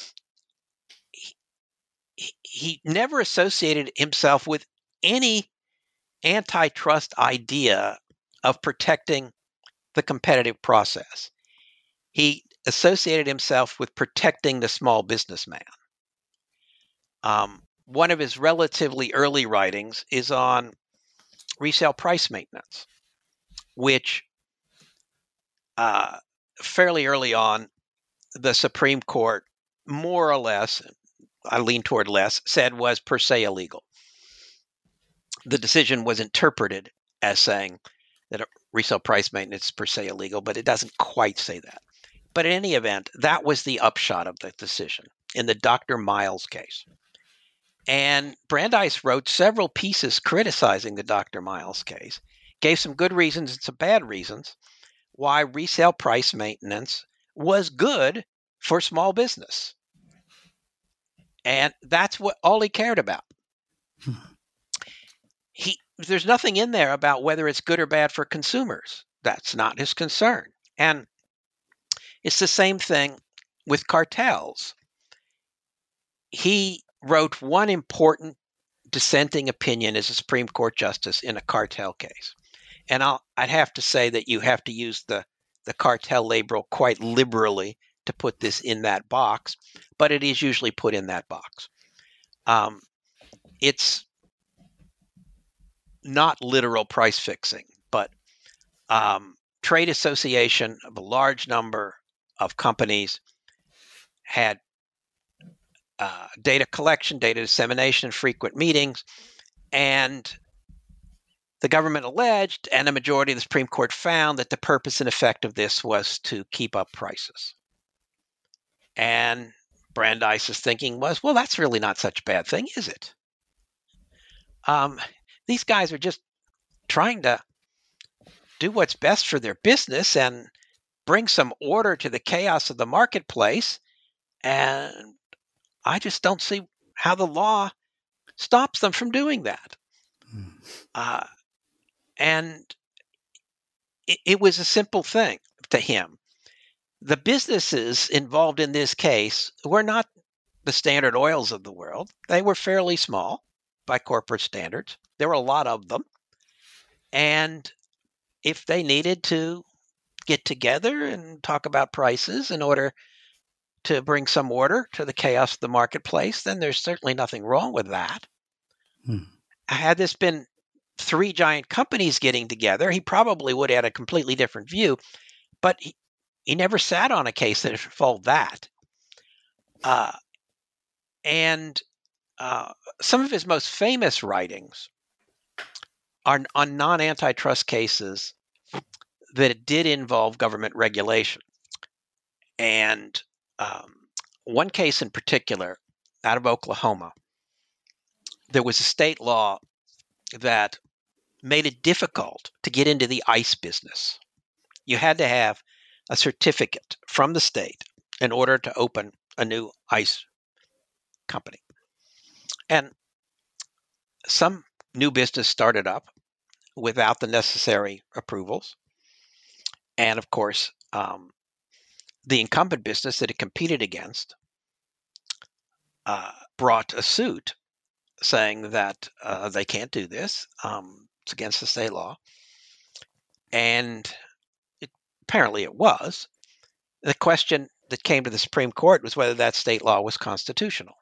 he, he never associated himself with any antitrust idea of protecting the competitive process. He associated himself with protecting the small businessman. Um, one of his relatively early writings is on resale price maintenance, which uh, fairly early on, the Supreme Court, more or less, I lean toward less, said was per se illegal. The decision was interpreted as saying that resale price maintenance is per se illegal, but it doesn't quite say that. But in any event, that was the upshot of the decision in the Doctor Miles case. And Brandeis wrote several pieces criticizing the Doctor Miles case, gave some good reasons and some bad reasons why resale price maintenance was good for small business. And that's what all he cared about. Hmm. He, there's nothing in there about whether it's good or bad for consumers. That's not his concern. And it's the same thing with cartels. He wrote one important dissenting opinion as a Supreme Court justice in a cartel case. And I'll, I'd have to say that you have to use the, the cartel label quite liberally to put this in that box, but it is usually put in that box. Um, it's not literal price fixing, but um, trade association of a large number of companies had uh, data collection, data dissemination, and frequent meetings, and the government alleged, and a majority of the Supreme Court found, that the purpose and effect of this was to keep up prices. And Brandeis's thinking was, well, that's really not such a bad thing, is it? Um, these guys are just trying to do what's best for their business and bring some order to the chaos of the marketplace. And I just don't see how the law stops them from doing that. Hmm. Uh, and it, it was a simple thing to him. The businesses involved in this case were not the Standard Oils of the world. They were fairly small by corporate standards. There were a lot of them. And if they needed to get together and talk about prices in order to bring some order to the chaos of the marketplace, then there's certainly nothing wrong with that. Hmm. Had this been three giant companies getting together, he probably would have had a completely different view. But he, he never sat on a case that involved that. Uh, and uh, some of his most famous writings are on non-antitrust cases that did involve government regulation. And um, one case in particular, out of Oklahoma, there was a state law that made it difficult to get into the ice business. You had to have a certificate from the state in order to open a new ice company. And some new business started up without the necessary approvals. And of course, um, the incumbent business that it competed against uh, brought a suit saying that uh, they can't do this. Um, it's against the state law. And it, apparently it was. The question that came to the Supreme Court was whether that state law was constitutional.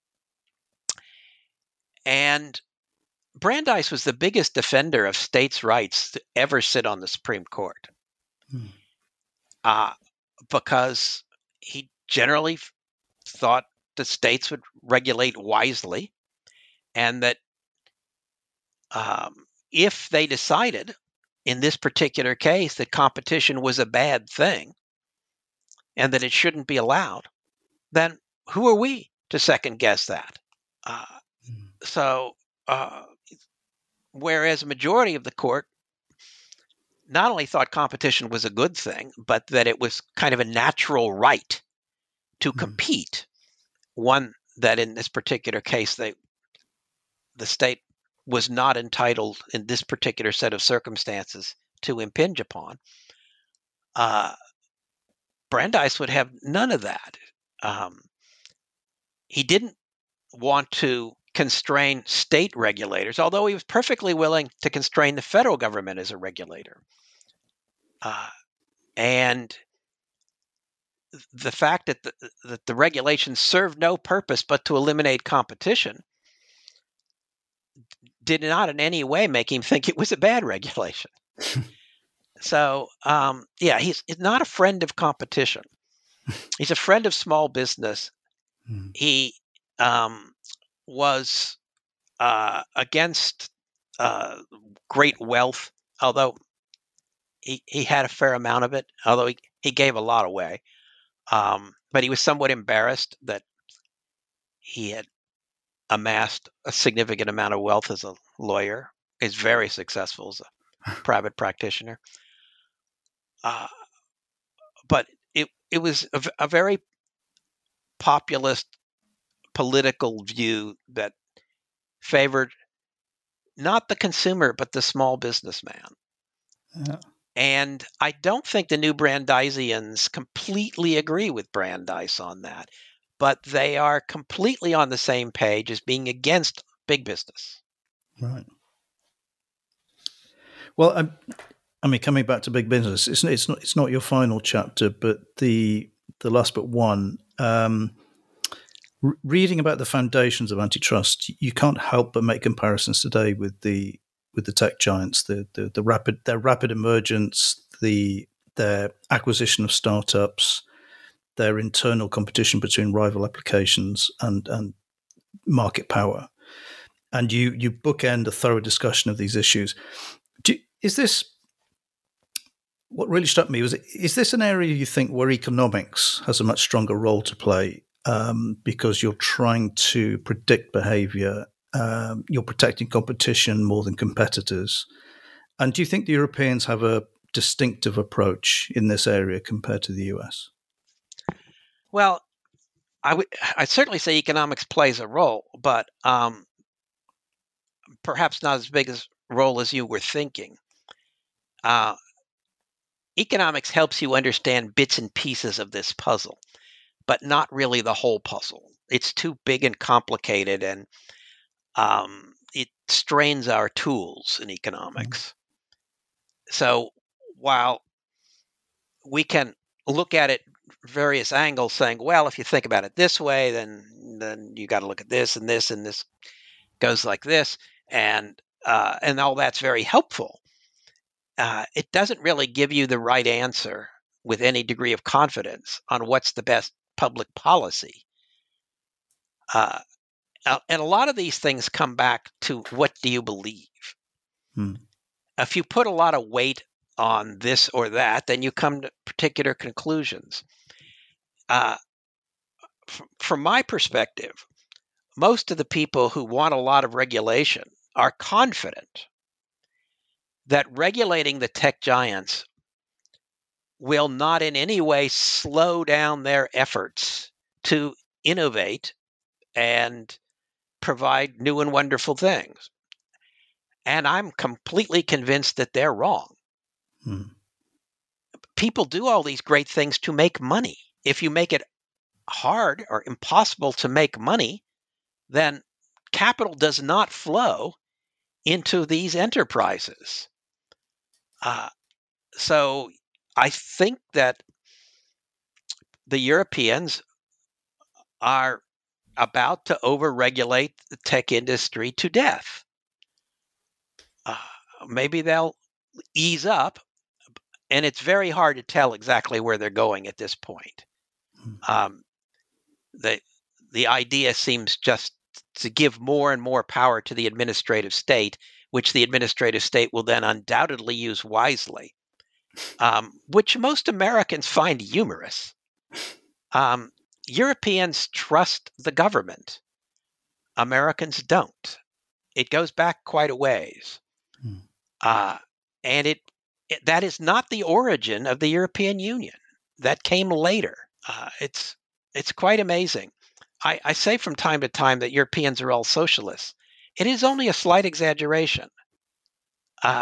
And Brandeis was the biggest defender of states' rights to ever sit on the Supreme Court. Hmm. Uh, because he generally thought the states would regulate wisely, and that um, if they decided in this particular case that competition was a bad thing and that it shouldn't be allowed, then who are we to second guess that? Uh, mm. So, uh, whereas a majority of the court not only thought competition was a good thing, but that it was kind of a natural right to mm. compete, one that in this particular case, they, the state was not entitled in this particular set of circumstances to impinge upon. Uh, Brandeis would have none of that. Um, he didn't want to constrain state regulators, although he was perfectly willing to constrain the federal government as a regulator. Uh, and the fact that the, that the regulations served no purpose but to eliminate competition did not in any way make him think it was a bad regulation. So, um, yeah, he's, he's not a friend of competition. He's a friend of small business. Mm. He um, was uh, against uh, great wealth, although he, he had a fair amount of it, although he, he gave a lot away. Um, but he was somewhat embarrassed that he had amassed a significant amount of wealth as a lawyer. He's very successful as a private practitioner. Uh, but it it was a, a very populist political view that favored not the consumer, but the small businessman. Yeah. And I don't think the new Brandeisians completely agree with Brandeis on that, but they are completely on the same page as being against big business. Right. Well, I, I mean, coming back to big business, it's it's not it's not your final chapter, but the the last but one. Um, re- reading about the foundations of antitrust, you can't help but make comparisons today with the with the tech giants, the the, the rapid their rapid emergence, the their acquisition of startups, their internal competition between rival applications, and and market power. And you you bookend a thorough discussion of these issues. Do, is this what really struck me? Was is this an area you think where economics has a much stronger role to play um, because you're trying to predict behavior, um, you're protecting competition more than competitors, and do you think the Europeans have a distinctive approach in this area compared to the U S? Well, I would I'd certainly say economics plays a role, but um, perhaps not as big a role as you were thinking. Uh, economics helps you understand bits and pieces of this puzzle, but not really the whole puzzle. It's too big and complicated, and um, it strains our tools in economics. Mm-hmm. So while we can look at it various angles, saying, well, if you think about it this way, then then you got to look at this and this, and this goes like this, and uh, and all that's very helpful. Uh, it doesn't really give you the right answer with any degree of confidence on what's the best public policy. Uh, and a lot of these things come back to what do you believe? Hmm. If you put a lot of weight on this or that, then you come to particular conclusions. Uh, f- from my perspective, most of the people who want a lot of regulation are confident that regulating the tech giants will not in any way slow down their efforts to innovate and provide new and wonderful things. And I'm completely convinced that they're wrong. Hmm. People do all these great things to make money. If you make it hard or impossible to make money, then capital does not flow into these enterprises. Uh, so I think that the Europeans are about to overregulate the tech industry to death. Uh, maybe they'll ease up, and it's very hard to tell exactly where they're going at this point. Mm-hmm. Um, the the idea seems just to give more and more power to the administrative state, which the administrative state will then undoubtedly use wisely, um, which most Americans find humorous. Um, Europeans trust the government. Americans don't. It goes back quite a ways. Hmm. Uh, and it, it that is not the origin of the European Union. That came later. Uh, it's it's quite amazing. I, I say from time to time that Europeans are all socialists. It is only a slight exaggeration. Uh,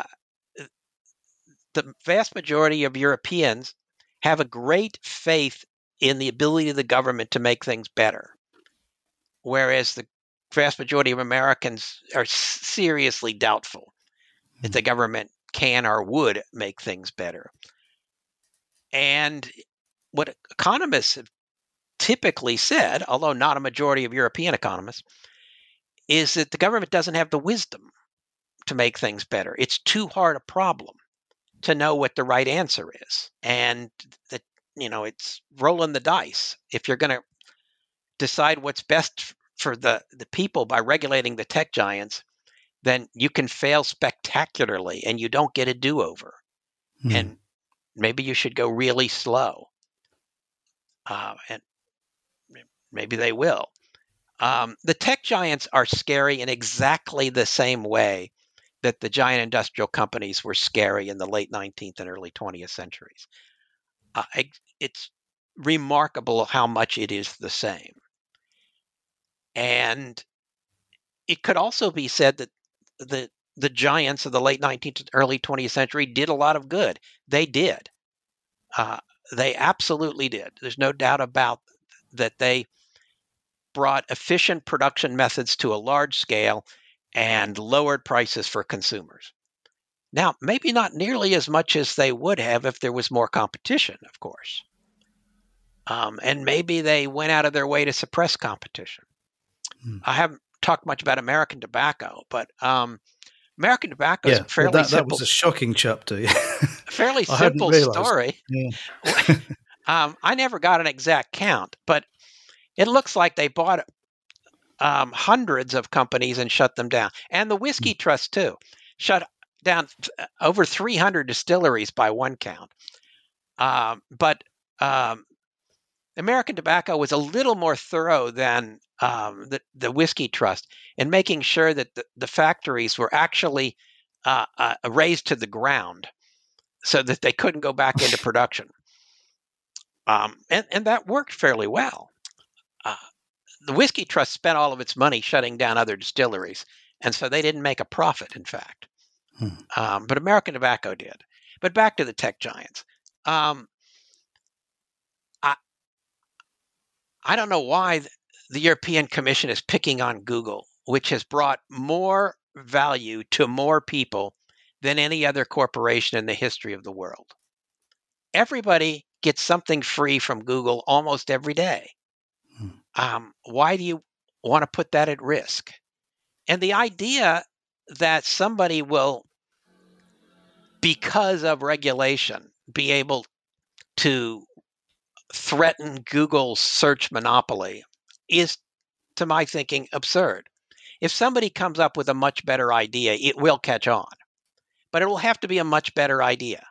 the vast majority of Europeans have a great faith in the ability of the government to make things better, whereas the vast majority of Americans are seriously doubtful mm-hmm. that the government can or would make things better. And what economists have typically said, although not a majority of European economists, is that the government doesn't have the wisdom to make things better. It's too hard a problem to know what the right answer is. And that, you know, it's rolling the dice. If you're going to decide what's best for the, the people by regulating the tech giants, then you can fail spectacularly and you don't get a do-over. Hmm. And maybe you should go really slow. Uh, and maybe they will. Um, the tech giants are scary in exactly the same way that the giant industrial companies were scary in the late nineteenth and early twentieth centuries. Uh, it, it's remarkable how much it is the same. And it could also be said that the the giants of the late nineteenth and early twentieth century did a lot of good. They did. Uh, they absolutely did. There's no doubt about that. They brought efficient production methods to a large scale and lowered prices for consumers. Now, maybe not nearly as much as they would have if there was more competition, of course. Um, and maybe they went out of their way to suppress competition. Hmm. I haven't talked much about American tobacco, but um, American tobacco yeah, is a fairly well, that, simple. That was a shocking chapter. fairly simple story. Yeah. um, I never got an exact count, but it looks like they bought um, hundreds of companies and shut them down. And the Whiskey hmm. Trust, too, shut down over three hundred distilleries by one count. Um, but um, American Tobacco was a little more thorough than um, the, the Whiskey Trust in making sure that the, the factories were actually uh, uh, razed to the ground so that they couldn't go back into production. Um, and, and that worked fairly well. Uh, the Whiskey Trust spent all of its money shutting down other distilleries, and so they didn't make a profit, in fact. Hmm. Um, but American Tobacco did. But back to the tech giants. Um, I, I don't know why the European Commission is picking on Google, which has brought more value to more people than any other corporation in the history of the world. Everybody gets something free from Google almost every day. Hmm. Um, why do you want to put that at risk? And the idea that somebody will, because of regulation, be able to threaten Google's search monopoly is, to my thinking, absurd. If somebody comes up with a much better idea, it will catch on, but it will have to be a much better idea.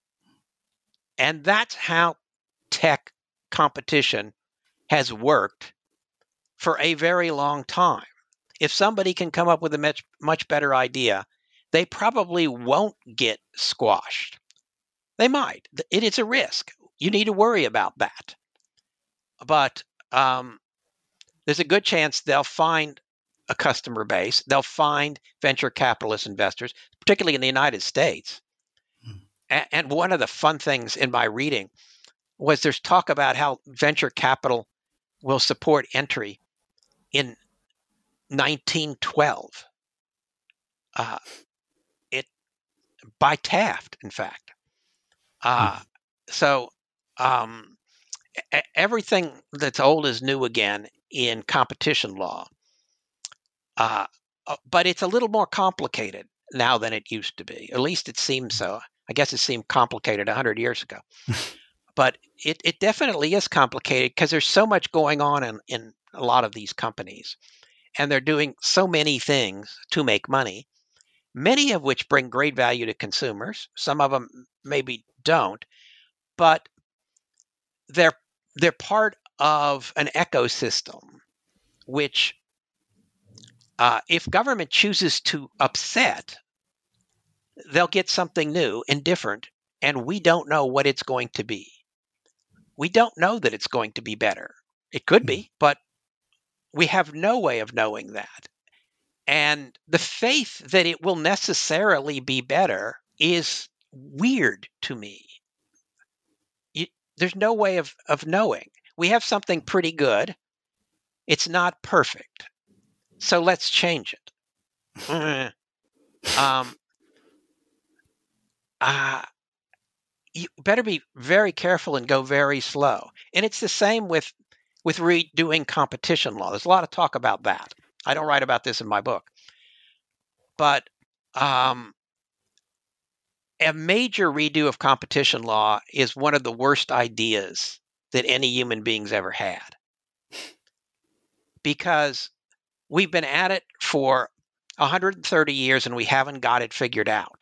And that's how tech competition has worked for a very long time. If somebody can come up with a much, much better idea, they probably won't get squashed. They might. It is a risk. You need to worry about that. But um, there's a good chance they'll find a customer base. They'll find venture capitalist investors, particularly in the United States. Hmm. And one of the fun things in my reading was there's talk about how venture capital will support entry in nineteen twelve. Uh, it by Taft, in fact. Uh, hmm. So um, everything that's old is new again in competition law. Uh, but it's a little more complicated now than it used to be. At least it seems so. I guess it seemed complicated one hundred years ago. But it, it definitely is complicated because there's so much going on in, in a lot of these companies. And they're doing so many things to make money, many of which bring great value to consumers. Some of them maybe don't. But they're they're part of an ecosystem, which uh, if government chooses to upset, they'll get something new and different, and we don't know what it's going to be. We don't know that it's going to be better. It could be, but we have no way of knowing that. And the faith that it will necessarily be better is weird to me. You, there's no way of, of knowing. We have something pretty good. It's not perfect. So let's change it. um, uh, you better be very careful and go very slow. And it's the same with with redoing competition law. There's a lot of talk about that. I don't write about this in my book. But um, a major redo of competition law is one of the worst ideas that any human being's ever had. Because we've been at it for one hundred thirty years and we haven't got it figured out.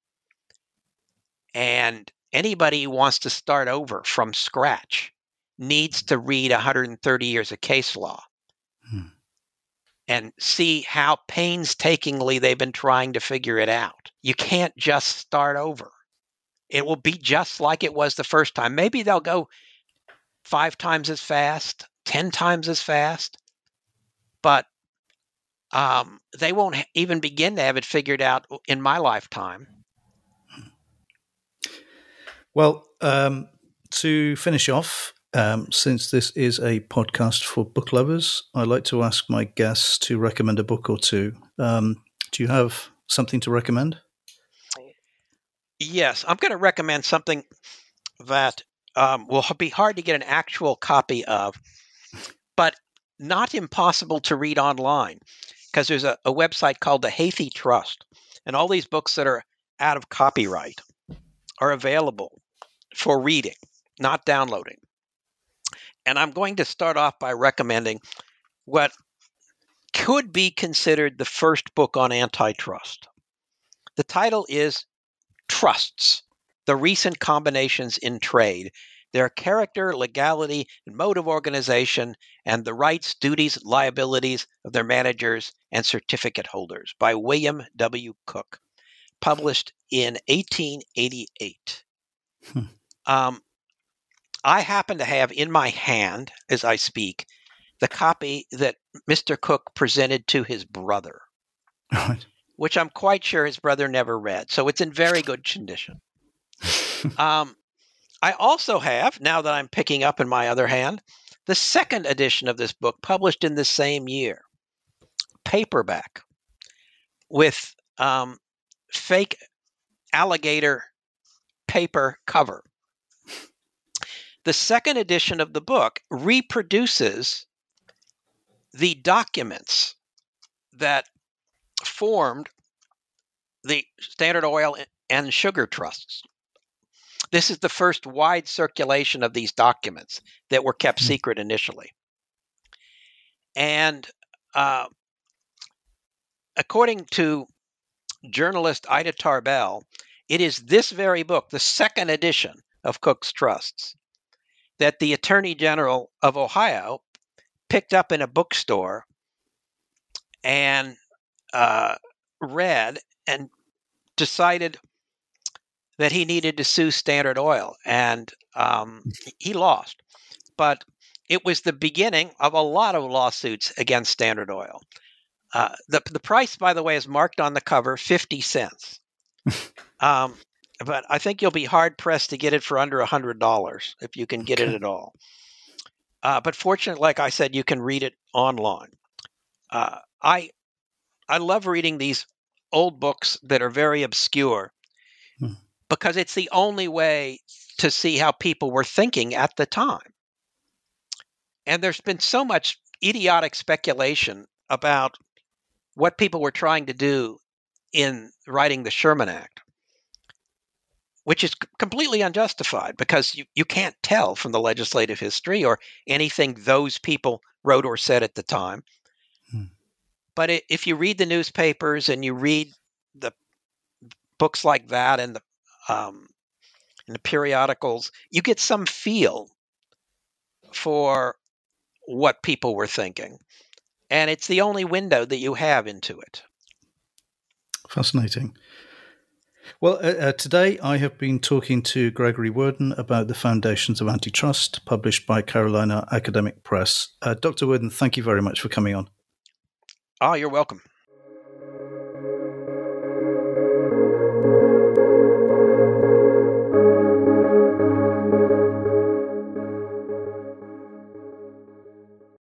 And anybody who wants to start over from scratch needs to read one hundred thirty years of case law hmm. and see how painstakingly they've been trying to figure it out. You can't just start over. It will be just like it was the first time. Maybe they'll go five times as fast, ten times as fast, but um, they won't even begin to have it figured out in my lifetime. Well, um, to finish off, um, since this is a podcast for book lovers, I like to ask my guests to recommend a book or two. Um, do you have something to recommend? Yes, I'm going to recommend something that um, will be hard to get an actual copy of, but not impossible to read online, because there's a, a website called the Hathi Trust, and all these books that are out of copyright are available for reading, not downloading. And I'm going to start off by recommending what could be considered the first book on antitrust. The title is Trusts, The Recent Combinations in Trade, Their Character, Legality, and Mode of Organization, and the Rights, Duties, Liabilities of Their Managers and Certificate Holders, by William W. Cook, published in eighteen eighty-eight. Hmm. Um, I happen to have in my hand, as I speak, the copy that Mister Cook presented to his brother, right. which I'm quite sure his brother never read. So it's in very good condition. um, I also have, now that I'm picking up in my other hand, the second edition of this book, published in the same year, paperback, with um, fake alligator paper cover. The second edition of the book reproduces the documents that formed the Standard Oil and Sugar Trusts. This is the first wide circulation of these documents that were kept secret initially. And uh, according to journalist Ida Tarbell, it is this very book, the second edition of Cook's Trusts, that the Attorney General of Ohio picked up in a bookstore and uh, read and decided that he needed to sue Standard Oil, and um, he lost. But it was the beginning of a lot of lawsuits against Standard Oil. Uh, the the price, by the way, is marked on the cover, fifty cents. um, but I think you'll be hard pressed to get it for under one hundred dollars if you can get okay. it at all. Uh, but fortunately, like I said, you can read it online. Uh, I I love reading these old books that are very obscure hmm. because it's the only way to see how people were thinking at the time. And there's been so much idiotic speculation about what people were trying to do in writing the Sherman Act, which is c- completely unjustified because you, you can't tell from the legislative history or anything those people wrote or said at the time. Hmm. But it, if you read the newspapers and you read the books like that and the, um, and the periodicals, you get some feel for what people were thinking. And it's the only window that you have into it. Fascinating. Well, uh, uh, today I have been talking to Gregory Worden about The Foundations of Antitrust, published by Carolina Academic Press. Uh, Doctor Worden, thank you very much for coming on. Oh, you're welcome.